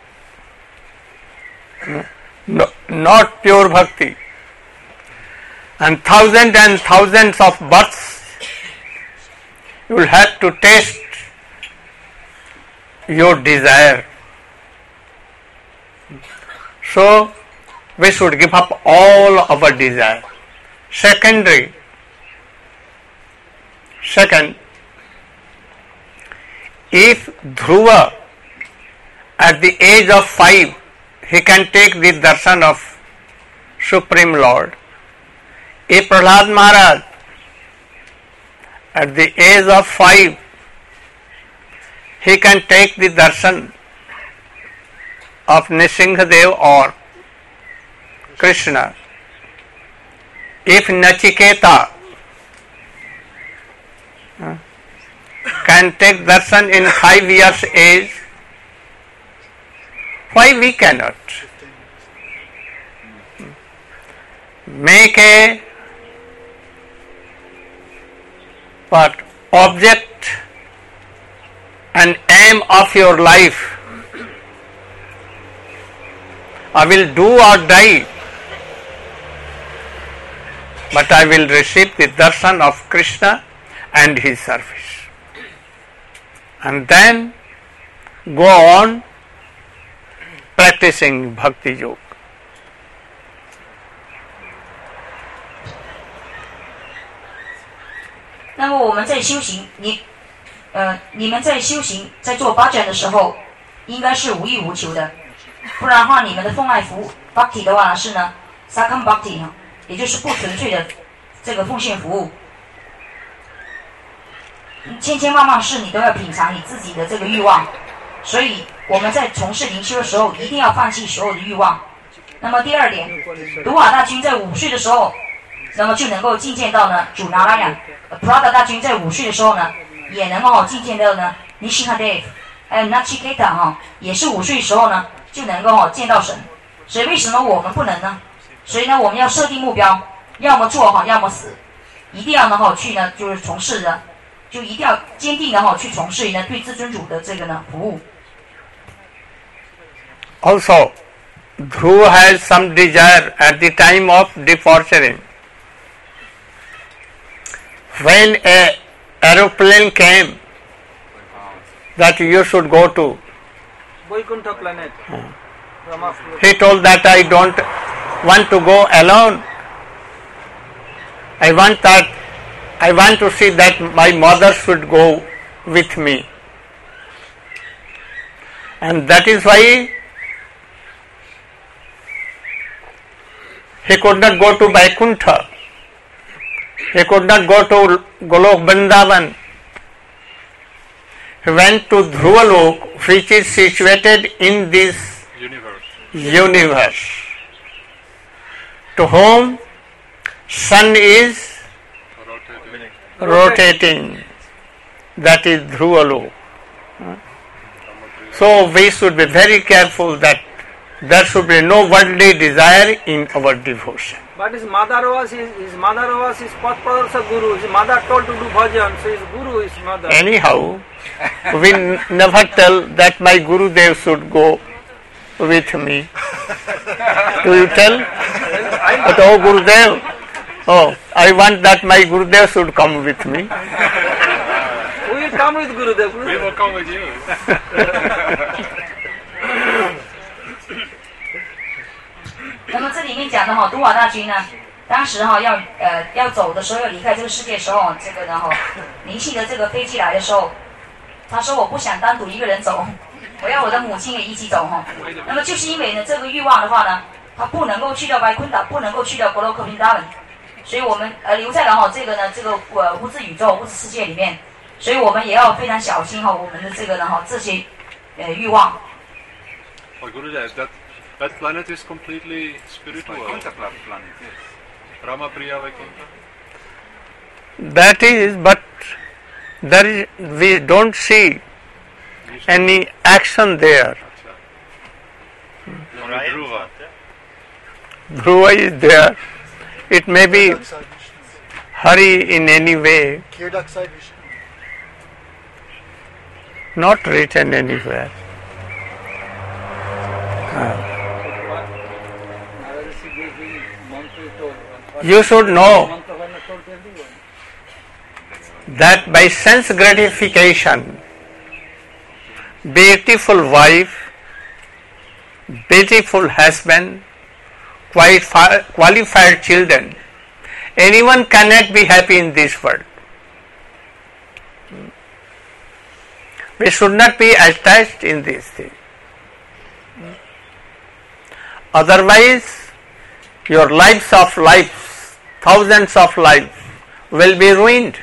not pure bhakti. And thousands of births you will have to taste your desire. So, we should give up all our desire. Second, if Dhruva at the age of 5 he can take the darshan of Supreme Lord, if Prahlad Maharaj at the age of 5 he can take the darshan of Nrsimhadev or Krishna, if Nachiketa can take darshan in 5 years age, why we cannot? Make a object and aim of your life. I will do or die, but I will receive the darshan of Krishna and his service. And then go on practicing Bhakti Yoga. 那么我们在修行，你们在修行，在做发展的时候，应该是无欲无求的，不然的话，你们的奉爱服务 Bhakti 的话呢是呢 Sakam Bhakti 也就是不纯粹的这个奉献服务。千万事你都要品尝你自己的这个欲望，所以我们在从事灵修的时候，一定要放弃所有的欲望。那么第二点，卢瓦大军在5岁的时候，那么就能够觐见到呢主拿拉雅。Prada 大军在5岁的时候呢，也能够觐见到呢 Nrsimhadev， 还有 Nachiketa 也是5岁的时候呢就能够见到神。所以为什么我们不能呢？所以呢，我们要设定目标，要么做要么死，一定要呢去呢就是从事的，就一定要坚定的去从事呢对至尊主的这个呢服务。 Also, Dhruva has some desire at the time of departure. When a aeroplane came that you should go to, Vaikuntha planet. he told that I don't want to go alone. I want to see that my mother should go with me. And that is why he could not go to Vaikuntha. He could not go to Golok Vrindavan. He went to Dhruvalok, which is situated in this universe, to whom sun is rotating. That is Dhruvalok. So we should be very careful that there should be no worldly desire in our devotion. But his mother was his Path-Pradharshak Guru. His mother told to do bhajan, so his Guru is mother. Anyhow, we never tell that my Gurudev should go with me. Do you tell? But oh Gurudev, I want that my Gurudev should come with me. We will come with Gurudev. We will come with you. 那么这里面讲的都瓦大军呢，当时要走的时候，要离开这个世界的时候，这个呢灵系的这个飞机来的时候，他说我不想单独一个人走，我要我的母亲也一起走那么就是因为呢这个欲望的话呢，他不能够去掉白昆达，不能够去掉格罗克宾达文，所以我们留在了这个物质宇宙、物质世界里面，所以我们也要非常小心我们的这个这些欲望。 That planet is completely spiritual. Vaikuntha planet, yes. Ramapriya Vaikuntha. That is, but there is, we don't see any action there. Dhruva. Dhruva is there. It may be Hari in any way, Kirdaksai Vishnu. not written anywhere. You should know that by sense gratification, beautiful wife, beautiful husband, qualified children, anyone cannot be happy in this world. We should not be attached in this thing. Otherwise, your lives, thousands of lives will be ruined.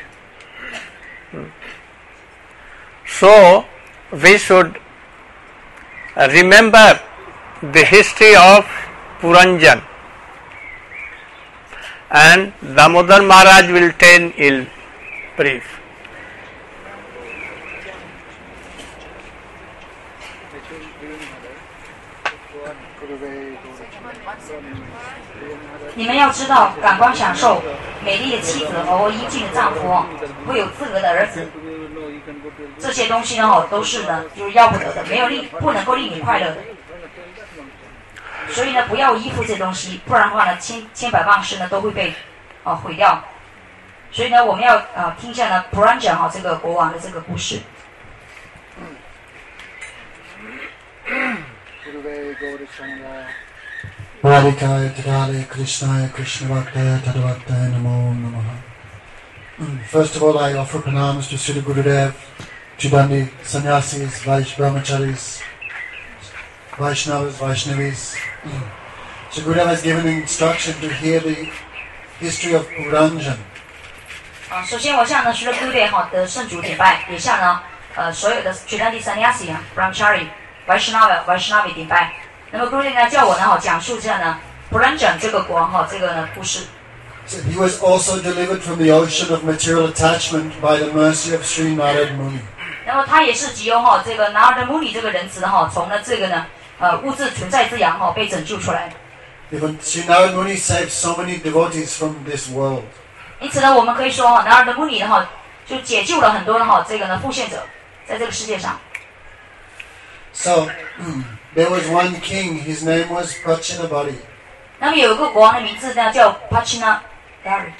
So, we should remember the history of Puranjan, and Damodar Maharaj will tell in brief. Gurave 你们要知道，感官享受美丽的妻子和英俊的丈夫，会有资格的儿子，这些东西呢，都是呢，就是要不得的，不能够令你快乐的。所以呢，不要依附这些东西，不然的话呢，千百万事呢都会被毁掉。所以呢，我们要听一下呢 Puranjan 这个国王的这个故事。 Gurave Gaurachandra. Radhikaya Tadale Krishnaya Krishna Bhaktaya Tadavaktaya Namo Namaha. First of all, I offer pranams to Sri Gurudev, Chidandi, Sannyasis, Brahmacharis, Vaishnavas, Vaishnavis. Sri Gurudev has given instruction to hear the history of Puranjan. 首先我向呢 Sri Gurudev 的圣主顶拜，也向呢所有的 Chidandi Sannyasi Brahmachari Vaishnavi 顶拜。那么 Gurudev 呢叫我呢讲述一下呢 Puranjan 这个国王这个呢故事。 So he was also delivered from the ocean of material attachment by the mercy of Sri Narad Muni. 那么他也是藉由这个 Narad Muni 这个人子从呢这个呢物质存在之阳被拯救出来。 Even Sri Narad Muni saved so many devotees from this world. 因此呢，我们可以说Narad Muni 就解救了很多这个呢奉献者在这个世界上。 So there was one king. His name was Prachinabali. 那么有一个国王的名字呢叫 Prachinabali.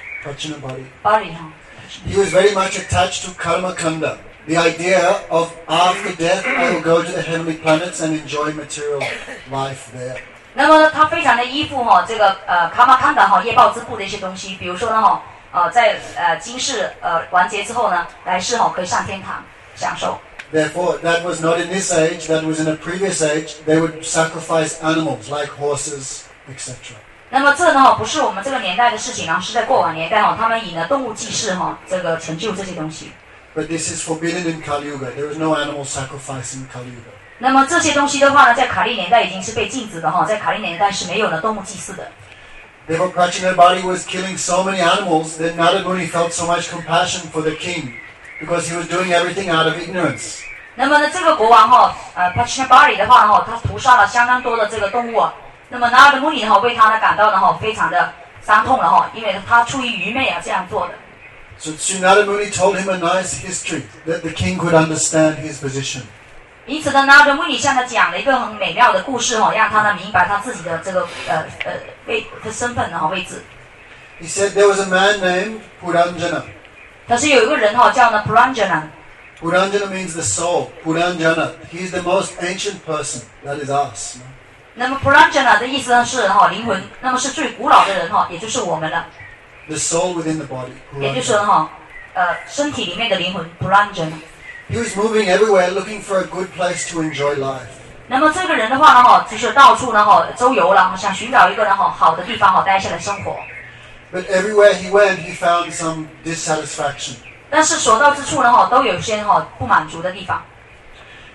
He was very much attached to Karma Kanda, the idea of after death I will go to the heavenly planets and enjoy material life there. 那么他非常的依附这个Karma Kanda 业报之部的一些东西，比如说呢在今世完结之后呢，来世可以上天堂享受。 Therefore, that was not in this age, that was in a previous age. They would sacrifice animals like horses, etc. 那么这呢不是我们这个年代的事情是在过往年代他们以呢动物祭祀这个成就这些东西。 But this is forbidden in Kali Yuga. There is no animal sacrifice in Kali Yuga. 那么这些东西的话呢，在卡利年代已经是被禁止的在卡利年代是没有呢动物祭祀的。 Therefore, Prachinabali was killing so many animals that Narad Muni felt so much compassion for the king because he was doing everything out of ignorance. 那么呢，这个国王Prachinabali 的话他屠杀了相当多的这个动物那么 Narad Muni 为他呢感到呢非常的伤痛了因为他出于愚昧这样做的。 So Sri Narad Muni told him a nice history that the king could understand his position. 因此呢 Narad Muni 向他讲了一个很美妙的故事让他呢明白他自己的这个的身份位置。 He said there was a man named Puranjana. 可是有一个人叫呢 Puranjana. Puranjana means the soul. Puranjana. He is the most ancient person. That is us. 那么 Puranjana 的意思呢是灵魂，那么是最古老的人也就是我们了。 The soul within the body. 也就是身体里面的灵魂 Puranjana. He was moving everywhere looking for a good place to enjoy life. 那么这个人的话呢就是到处呢周游了，想寻找一个呢好的地方待下来生活。 But everywhere he went, he found some dissatisfaction. 但是所到之处呢都有些不满足的地方。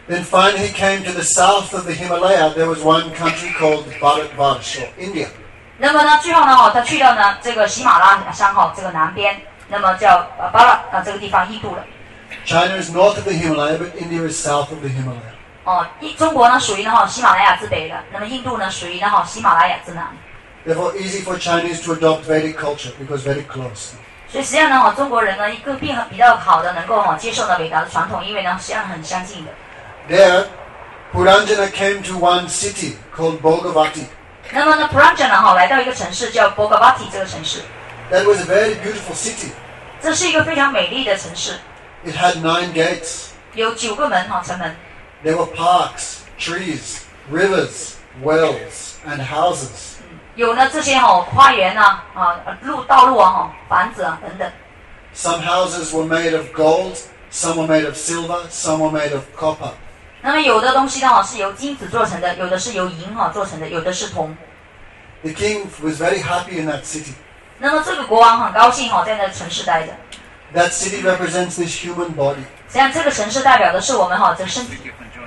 Then finally he came to the south of the Himalaya. There was one country called Bharatvarsh, or India. 那么呢，最后呢，他去到呢这个喜马拉雅山这个南边，那么叫巴拉这个地方，印度了。 China is north of the Himalaya, but India is south of the Himalaya. 中国呢属于呢喜马拉雅之北的，那么印度呢属于呢喜马拉雅之南。 Therefore, easy for Chinese to adopt Vedic culture because very close. 所以实际上呢，中国人呢比较好的能够接受呢伟大的传统，因为呢实际上很相近的。 There, Puranjana came to one city called Bhogavati. 那么呢 Puranjana 来到一个城市叫 Bhogavati 这个城市。 That was a very beautiful city. 这是一个非常美丽的城市。 It had 9 gates. 有9个门城门。 There were parks, trees, rivers, wells, and houses. 有呢这些花园道路房子等等。 Some houses were made of gold, some were made of silver, some were made of copper. 那么有的东西呢是由金子做成的，有的是由银做成的，有的是铜。 The king was very happy in that city. 那么这个国王很高兴在那个城市待着。 That city represents this human body. 实际上这个城市代表的是我们这个身体。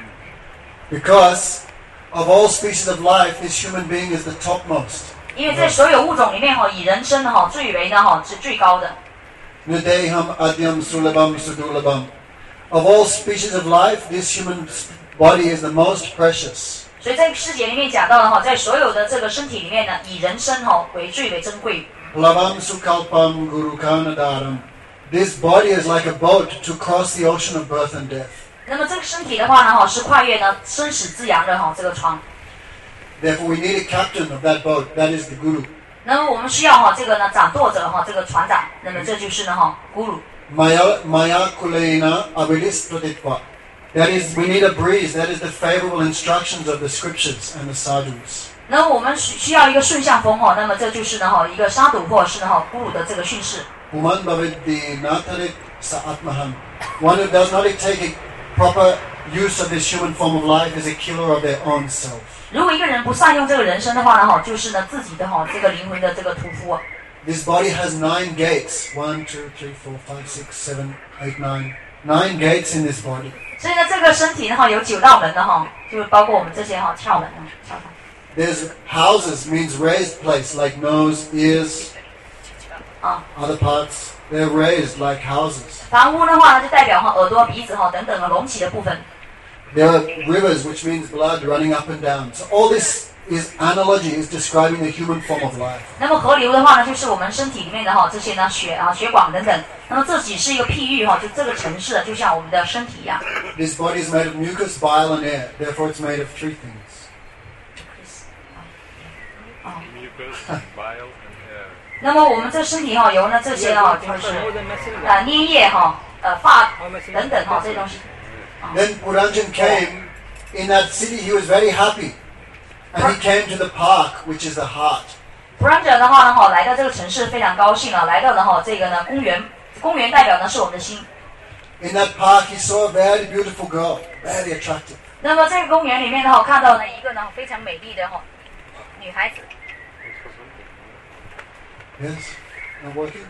Because of all species of life, this human being is the topmost. 因为在所有物种里面以人生最为是最高的。 Nideham adyam sulabam sudulabam. Of all species of life, this human body is the most precious. 所以在世界里面讲到的在所有的这个身体里面呢，以人生为最为珍贵。 Labam sukalpam gurukanadaram. This body is like a boat to cross the ocean of birth and death. 那么这个身体的话呢是跨越呢生死之洋的这个船。 Therefore, we need a captain of that boat. That is the guru. 那么我们需要这个呢掌舵者这个船长，那么这就是呢guru。 Maya kulena abilis pratitva. That is, we need a breeze. That is the favorable instructions of the scriptures and the sadhus. 那么我们需要一个顺向风那么这就是呢一个沙土或者是呢guru的这个训示。 Uman bhaviddi natarit sa atmaham. One who does not take a proper use of this human form of life is a killer of their own self. 如果一个人不善用这个人生的话呢就是呢自己的这个灵魂的这个屠夫。 This body has 9 gates. 1, 2, 3, 4, 5, 6, 7, 8, 9. 9 gates in this body. 所以呢这个身体呢有9道门的就是包括我们这些窍门窍门。 There's houses means raised place like nose, ears, other parts. They're raised like houses. 房屋的话呢就代表耳朵、鼻子等等隆起的部分。 There are rivers which means blood running up and down. So all this is analogy, is describing the human form of life. 那么河流的话呢就是我们身体里面的这些呢血管等等。那么这只是一个譬喻就这个城市就像我们的身体一样。 This body is made of mucus, bile, and air. Therefore, it's made of 3 things. Mucus, bile, and air. 那么我们这身体有呢这些就是粘液发等等这些东西。 Then Puranjan came in that city. He was very happy, and he came to the park, which is the heart. Puranjan 的话呢来到这个城市非常高兴来到呢这个呢公园，公园代表呢是我们的心。 In that park, he saw a very beautiful girl, very attractive. 那么这个公园里面呢看到呢一个呢非常美丽的女孩子。 Yes, not working.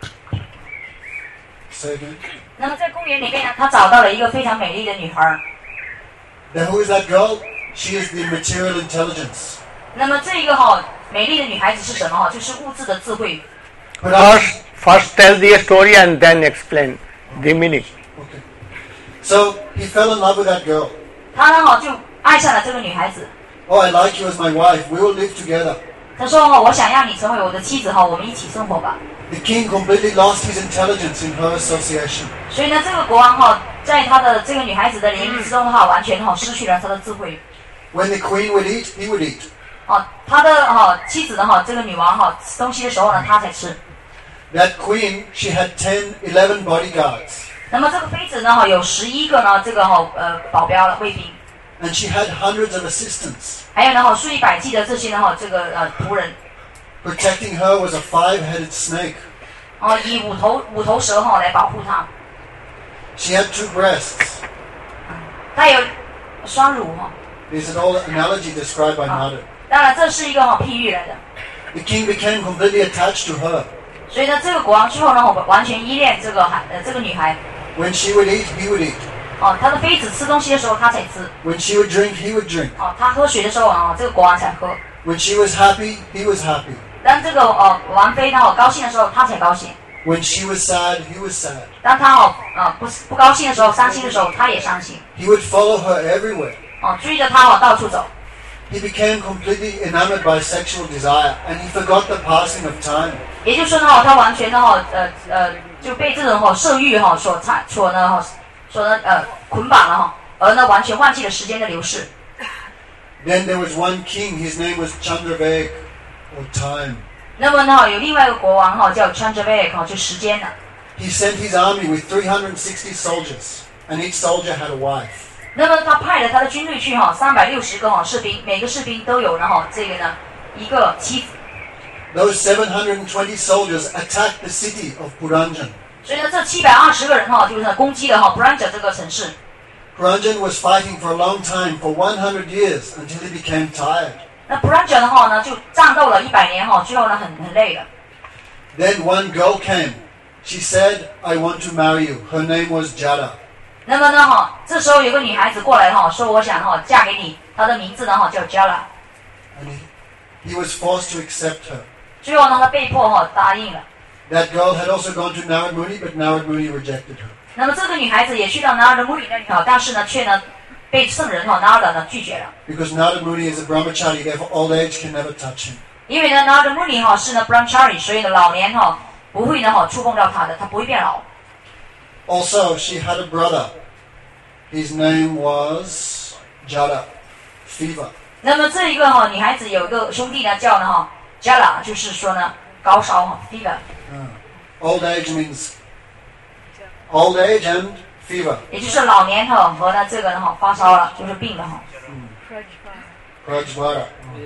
Say again. 那么在公园里面呢，他找到了一个非常美丽的女孩。 Then who is that girl? She is the material intelligence. 那么这一个美丽的女孩子是什么就是物质的智慧。 First tell the story and then explain the meaning. Okay. So he fell in love with that girl. 他呢就爱上了这个女孩子。 Oh, I like you as my wife. We will live together. 他说我想让你成为我的妻子我们一起生活吧。 The king completely lost his intelligence in her association. 所以呢，这个国王在他的这个女孩子的联谊之中的话，完全失去了他的智慧。 When the queen would eat, he would eat. 他的妻子呢这个女王吃东西的时候呢，他才吃。 That queen, she had 10, 11 bodyguards. 那么这个妃子呢有11个呢这个保镖了卫兵。 And she had hundreds of assistants. 还有呢数以百计的这些呢这个仆人。 Protecting her was a 5-headed snake. 以五头蛇来保护她。 She had 2 breasts. 她有双乳 These are all analogy described by Nada. 当然这是一个譬喻来的。 The king became completely attached to her. 所以呢，这个国王之后呢，完全依恋这个女孩。 When she would eat, he would eat. 他的妃子吃东西的时候他才吃。 When she would drink, he would drink. 他喝水的时候这个国王才喝。 When she was happy, he was happy. 当这个王妃呢高兴的时候他才高兴。 When she was sad, he was sad. 当他不高兴的时候，伤心的时候，他也伤心。 He would follow her everywhere. 追着他到处走。 He became completely enamored by sexual desire, and he forgot the passing of time. 也就是说呢，他完全呢就被这种色欲所捆绑了而呢完全忘记了时间的流逝。 Then there was one king. His name was Chandravek, or time. 那么呢，有另外一个国王叫 Chandravek 就时间的。 He sent his army with 360 soldiers, and each soldier had a wife. 那么他派了他的军队去360个士兵，每个士兵都有这个呢一个妻子。 Those 720 soldiers attacked the city of Puranjan. 所以呢，这720个人就是攻击了Puranjan 这个城市。 Puranjan was fighting for a long time, for 100 years, until he became tired. 那 Puranjan 的话呢，就战斗了100年之后呢，很累了。 Then one girl came. She said, "I want to marry you." Her name was Jada. 那么呢，这时候有个女孩子过来说我想嫁给你，她的名字呢叫 Jada。 And he was forced to accept her. 最后呢，他被迫答应了。 That girl had also gone to Narad Muni, but Narad Muni rejected her. 那么这个女孩子也去到 Narad Muni 那里但是呢，却呢被圣人Narada 呢拒绝了。 Because Narad Muni is a brahmachari, therefore old age can never touch him. 因为呢 Narad Muni 是呢 brahmachari， 所以呢老年不会呢触碰到他的，他不会变老。 Also, she had a brother. His name was Jada, fever. 那么这一个女孩子有一个兄弟呢叫呢Jada， 就是说呢高烧fever。 Old age means old age and fever. 也就是老年和呢这个发烧了，就是病了 Prajvara.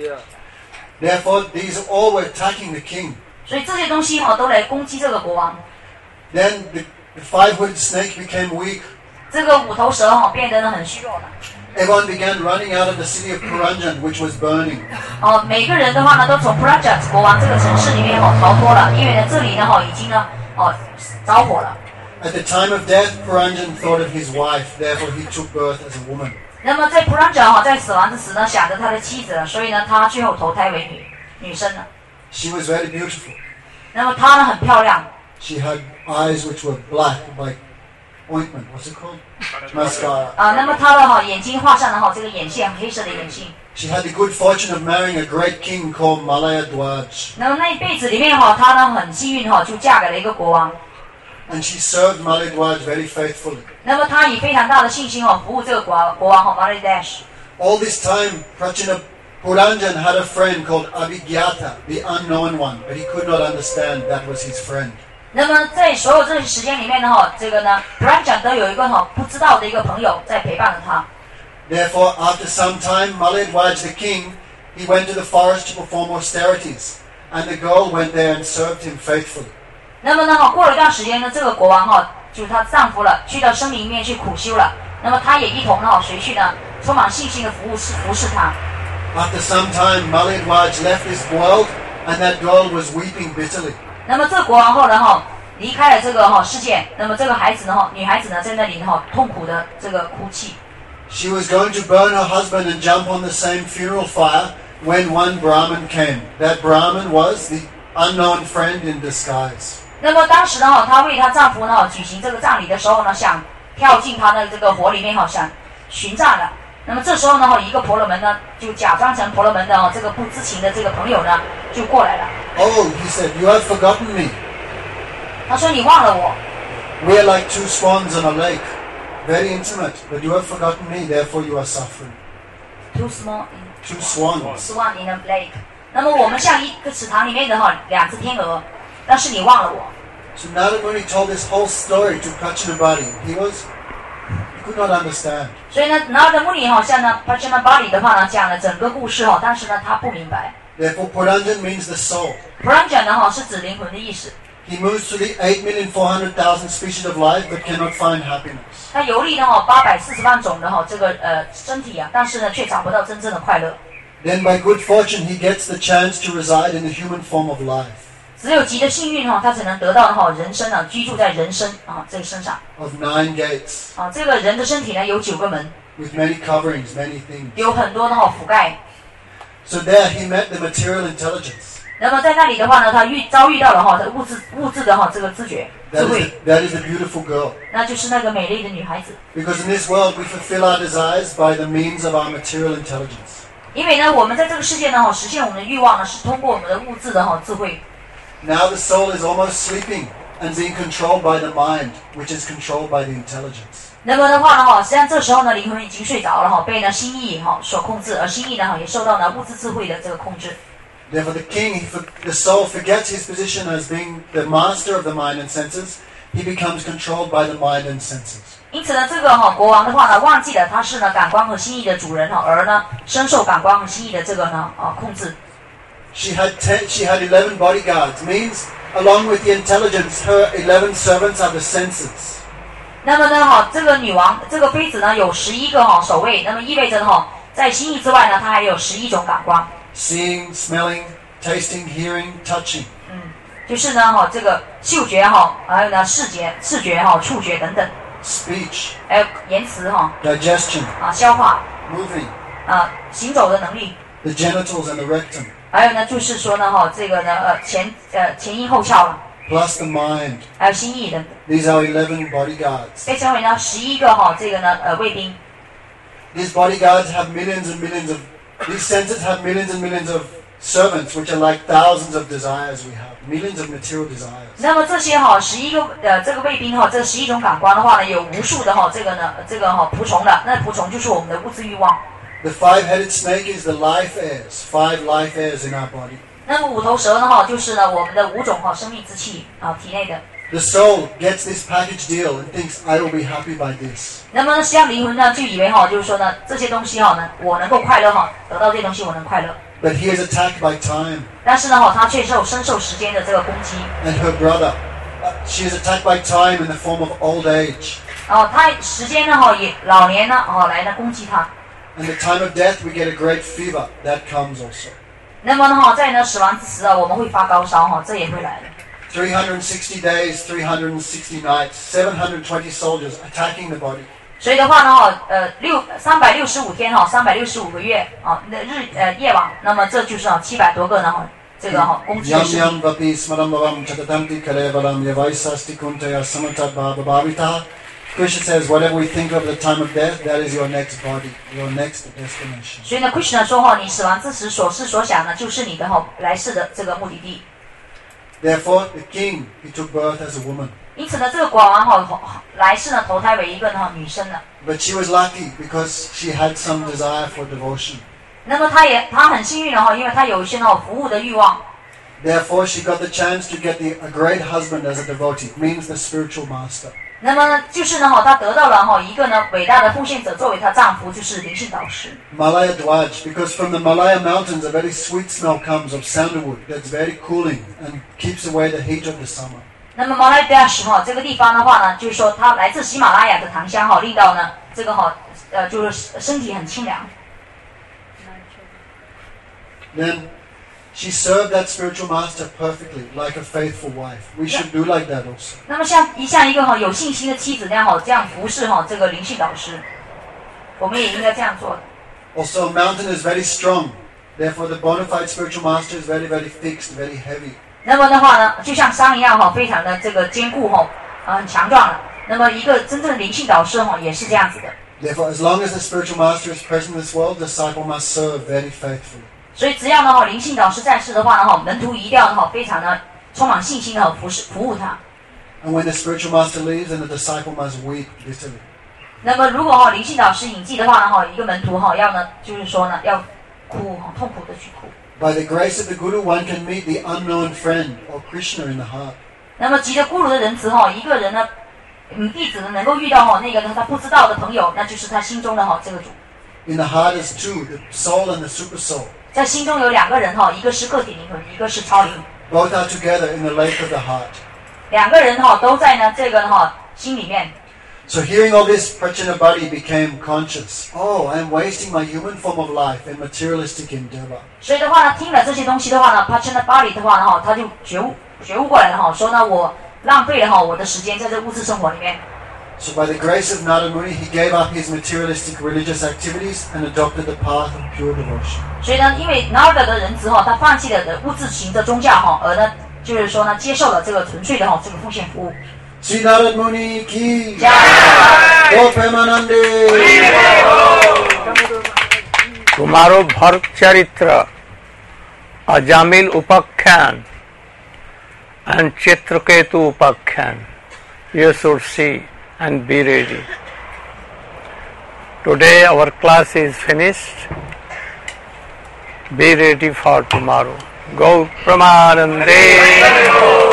Therefore, these all were attacking the king. 所以这些东西都来攻击这个国王。 Then the five-hooded snake became weak. 这个五头蛇变得很虚弱了。 Everyone began running out of the city of Puranjan, which was burning. 每个人的话呢，都从 Puranjan 国王这个城市里面逃脱了，因为呢这里呢已经呢着火了。 At the time of death, Puranjan thought of his wife, therefore he took birth as a woman. 那么在 Puranjan 在死亡之时呢，想着他的妻子，所以呢他最后投胎为女生了。 She was very beautiful. 那么她呢很漂亮。 She had eyes which were black, like ointment. What's it called? Mascara. 那么她的眼睛画上了这个眼线，黑色的眼线。 She had the good fortune of marrying a great king called Malaya Dwaj. 那么那一辈子里面她呢很幸运就嫁给了一个国王。 And she served Malaya Dwaj very faithfully. 那么她以非常大的信心服务这个国王Malaya Dwaj。 All this time, Prachina Puranjan had a friend called Abhigyata, the unknown one, but he could not understand that was his friend. 那么在所有这些时间里面呢，这个呢 ，Puranjan 都有一个不知道的一个朋友在陪伴着他。 Therefore, after some time, Malaya Dwaj the king, he went to the forest to perform austerities, and the girl went there and served him faithfully. 那么呢，过了一段时间呢，这个国王就是她丈夫了，去到森林里面去苦修了。那么她也一同随去呢，充满信心的服侍他。 After some time, Malaya Dwaj left this world, and that girl was weeping bitterly. 那么这个国王呢离开了这个世界，那么这个孩子呢女孩子呢在那里痛苦的这个哭泣。 She was going to burn her husband and jump on the same funeral fire when one Brahmin came. That Brahmin was the unknown friend in disguise. 那么当时呢她为她丈夫举行这个葬礼的时候呢，想跳进他的这个火里面想寻葬的。那么这时候呢一个婆罗门呢就假装成婆罗门的这个不知情的这个朋友呢就过来了。 Oh, he said, "You have forgotten me." 他说你忘了我。 We are like two swans on a lake, very intimate, but you have forgotten me, therefore you are suffering. Two swans in a lake. 那么我们像一个池塘里面的两只天鹅，但是你忘了我。 So Narad Muni told this whole story to Prachinabhati. He could not understand. 所以呢 Narad Muni 向呢 Prachinabhati 的话呢讲了整个故事但是呢他不明白。 Therefore, Puranjan means the soul. Puranjan 呢是指灵魂的意思。 He moves through the 8,400,000 species of life, but cannot find happiness. 他游历呢840万种的这个身体但是呢却找不到真正的快乐。 Then, by good fortune, he gets the chance to reside in the human form of life. 只有极的幸运他才能得到人生居住在人生这个身上。 of 9 gates 这个人的身体呢有9个门， with many coverings, many things. 有很多的覆盖。 So there he met the material intelligence. 那么在那里的话呢，他遭遇到了物质的这个知觉智慧， That is the beautiful girl. 那就是那个美丽的女孩子。 Because in this world we fulfill our desires by the means of our material intelligence. 因为呢，我们在这个世界呢，实现我们的欲望呢，是通过我们的物质的智慧。 Now the soul is almost sleeping and being controlled by the mind, which is controlled by the intelligence. 那么的话呢，实际上这时候呢，灵魂已经睡着了被呢心意所控制，而心意呢也受到呢物质智慧的这个控制。 Therefore, the soul forgets his position as being the master of the mind and senses. He becomes controlled by the mind and senses. 因此呢，这个国王的话呢，忘记了他是呢感官和心意的主人而呢深受感官和心意的这个呢控制。 She had 11 bodyguards. Means, along with the intelligence, her 11 servants are the senses. 那么呢这个女王，这个妃子呢有11个守卫，那么意味着在心意之外呢，她还有11种感官。 Seeing, smelling, tasting, hearing, touching. 就是呢这个嗅觉还有呢视觉、触觉等等。 Speech. 还有言辞 Digestion. 消化。 Moving. 行走的能力。 The genitals and the rectum. 还有呢就是说呢这个呢前阴后窍了。 Plus the mind. 还有心意等等。 These are 11 bodyguards. 被称为呢11个这个呢卫兵。 These bodyguards have millions and millions of. These senses have millions and millions of servants, which are like thousands of desires we have, millions of material desires. 那么这些11个这个卫兵这11种感官的话呢，有无数的这个仆从的，那仆从就是我们的物质欲望。 The five-headed snake is the life heirs, 5 life heirs in our body. 那么5头蛇呢就是呢我们的5种生命之气体内的。 The soul gets this package deal and thinks, I will be happy by this. 那么实际上灵魂呢就以为就是说呢这些东西我能够快乐得到这些东西我能快乐。 But he is attacked by time. 但是呢他却深受时间的这个攻击。 And her brother, she is attacked by time in the form of old age. 他时间呢也老年呢来呢攻击他。 And the time of death, we get a great fever. That comes also. 那么呢在呢死亡之时我们会发高烧这也会来的。 360 days, 360 nights, 720 soldiers attacking the body. 所以的话呢365天365个月夜晚，那么这就是700多个呢这个攻击的事情。 Krishna says, whatever we think of the time of death, that is your next body, your next destination. 所以呢 Krishna 说你死亡之时所思所想呢就是你的来世的这个目的地。 Therefore, the king, he took birth as a woman. 因此呢这个国王来世呢投胎为一个女生了。 But she was lucky because she had some desire for devotion. 那么她很幸运因为她有一些服务的欲望。 Therefore, she got the chance to get a great husband as a devotee, means the spiritual master. 那么就是呢她得到了一个呢伟大的奉献者作为她丈夫，就是灵性导师。 Malaya Dwaj, because from the Malaya mountains a very sweet smell comes of sandalwood that's very cooling and keeps away the heat of the summer. 那么Malaya Dwaj这个地方的话呢，就是说它来自喜马拉雅的檀香令到呢这个就是身体很清凉。 Then she served that spiritual master perfectly, like a faithful wife. We should do like that also. 那么像一个有信心的妻子那样这样服侍这个灵性导师，我们也应该这样做的。 Also, mountain is very strong. Therefore, the bona fide spiritual master is very, very fixed, very heavy. 那么的话呢，就像山一样非常的这个坚固很强壮的。那么一个真正的灵性导师也是这样子的。 Therefore, as long as the spiritual master is present in this world, the disciple must serve very faithfully. 所以只要呢灵性导师在世的话呢门徒一定要非常的充满信心的服务他。 And when the spiritual master leaves, then the disciple must weep bitterly. 那么如果灵性导师隐迹的话呢一个门徒要呢就是说呢要哭痛苦的去哭。 By the grace of the Guru, one can meet the unknown friend or Krishna in the heart. 那么藉着咕噜的仁慈一个人呢弟子能够遇到那个他不知道的朋友，那就是他心中的这个主。 In the heart is two, the soul and the super soul. 在心中有2个人一个是个体灵魂，一个是超灵。 Both are together in the lake of the heart. 2个人都在呢这个心里面。 So hearing all this, Prachinabhati became conscious. Oh, I am wasting my human form of life in materialistic endeavor. 所以的话呢，听了这些东西的话呢 ，Prachinabhati 的话呢，他就觉悟， 觉悟过来了哈，说呢我浪费了哈我的时间在这物质生活里面。 So by the grace of Narada Muni, he gave up his materialistic religious activities and adopted the path of pure devotion. 所以呢，因为 Narada 的仁慈哈，他放弃了的物质型的宗教哈，而呢就是说呢接受了这个纯粹的哈这个奉献服务。 Sri Narada Muni ki jai. Go Premanande. तुम्हारो Bharat चरित्र अजामिल उपाख्यान and Chitraketu upakhyan you should see and be ready. Today our class is finished. Be ready for tomorrow. Go Pramanande.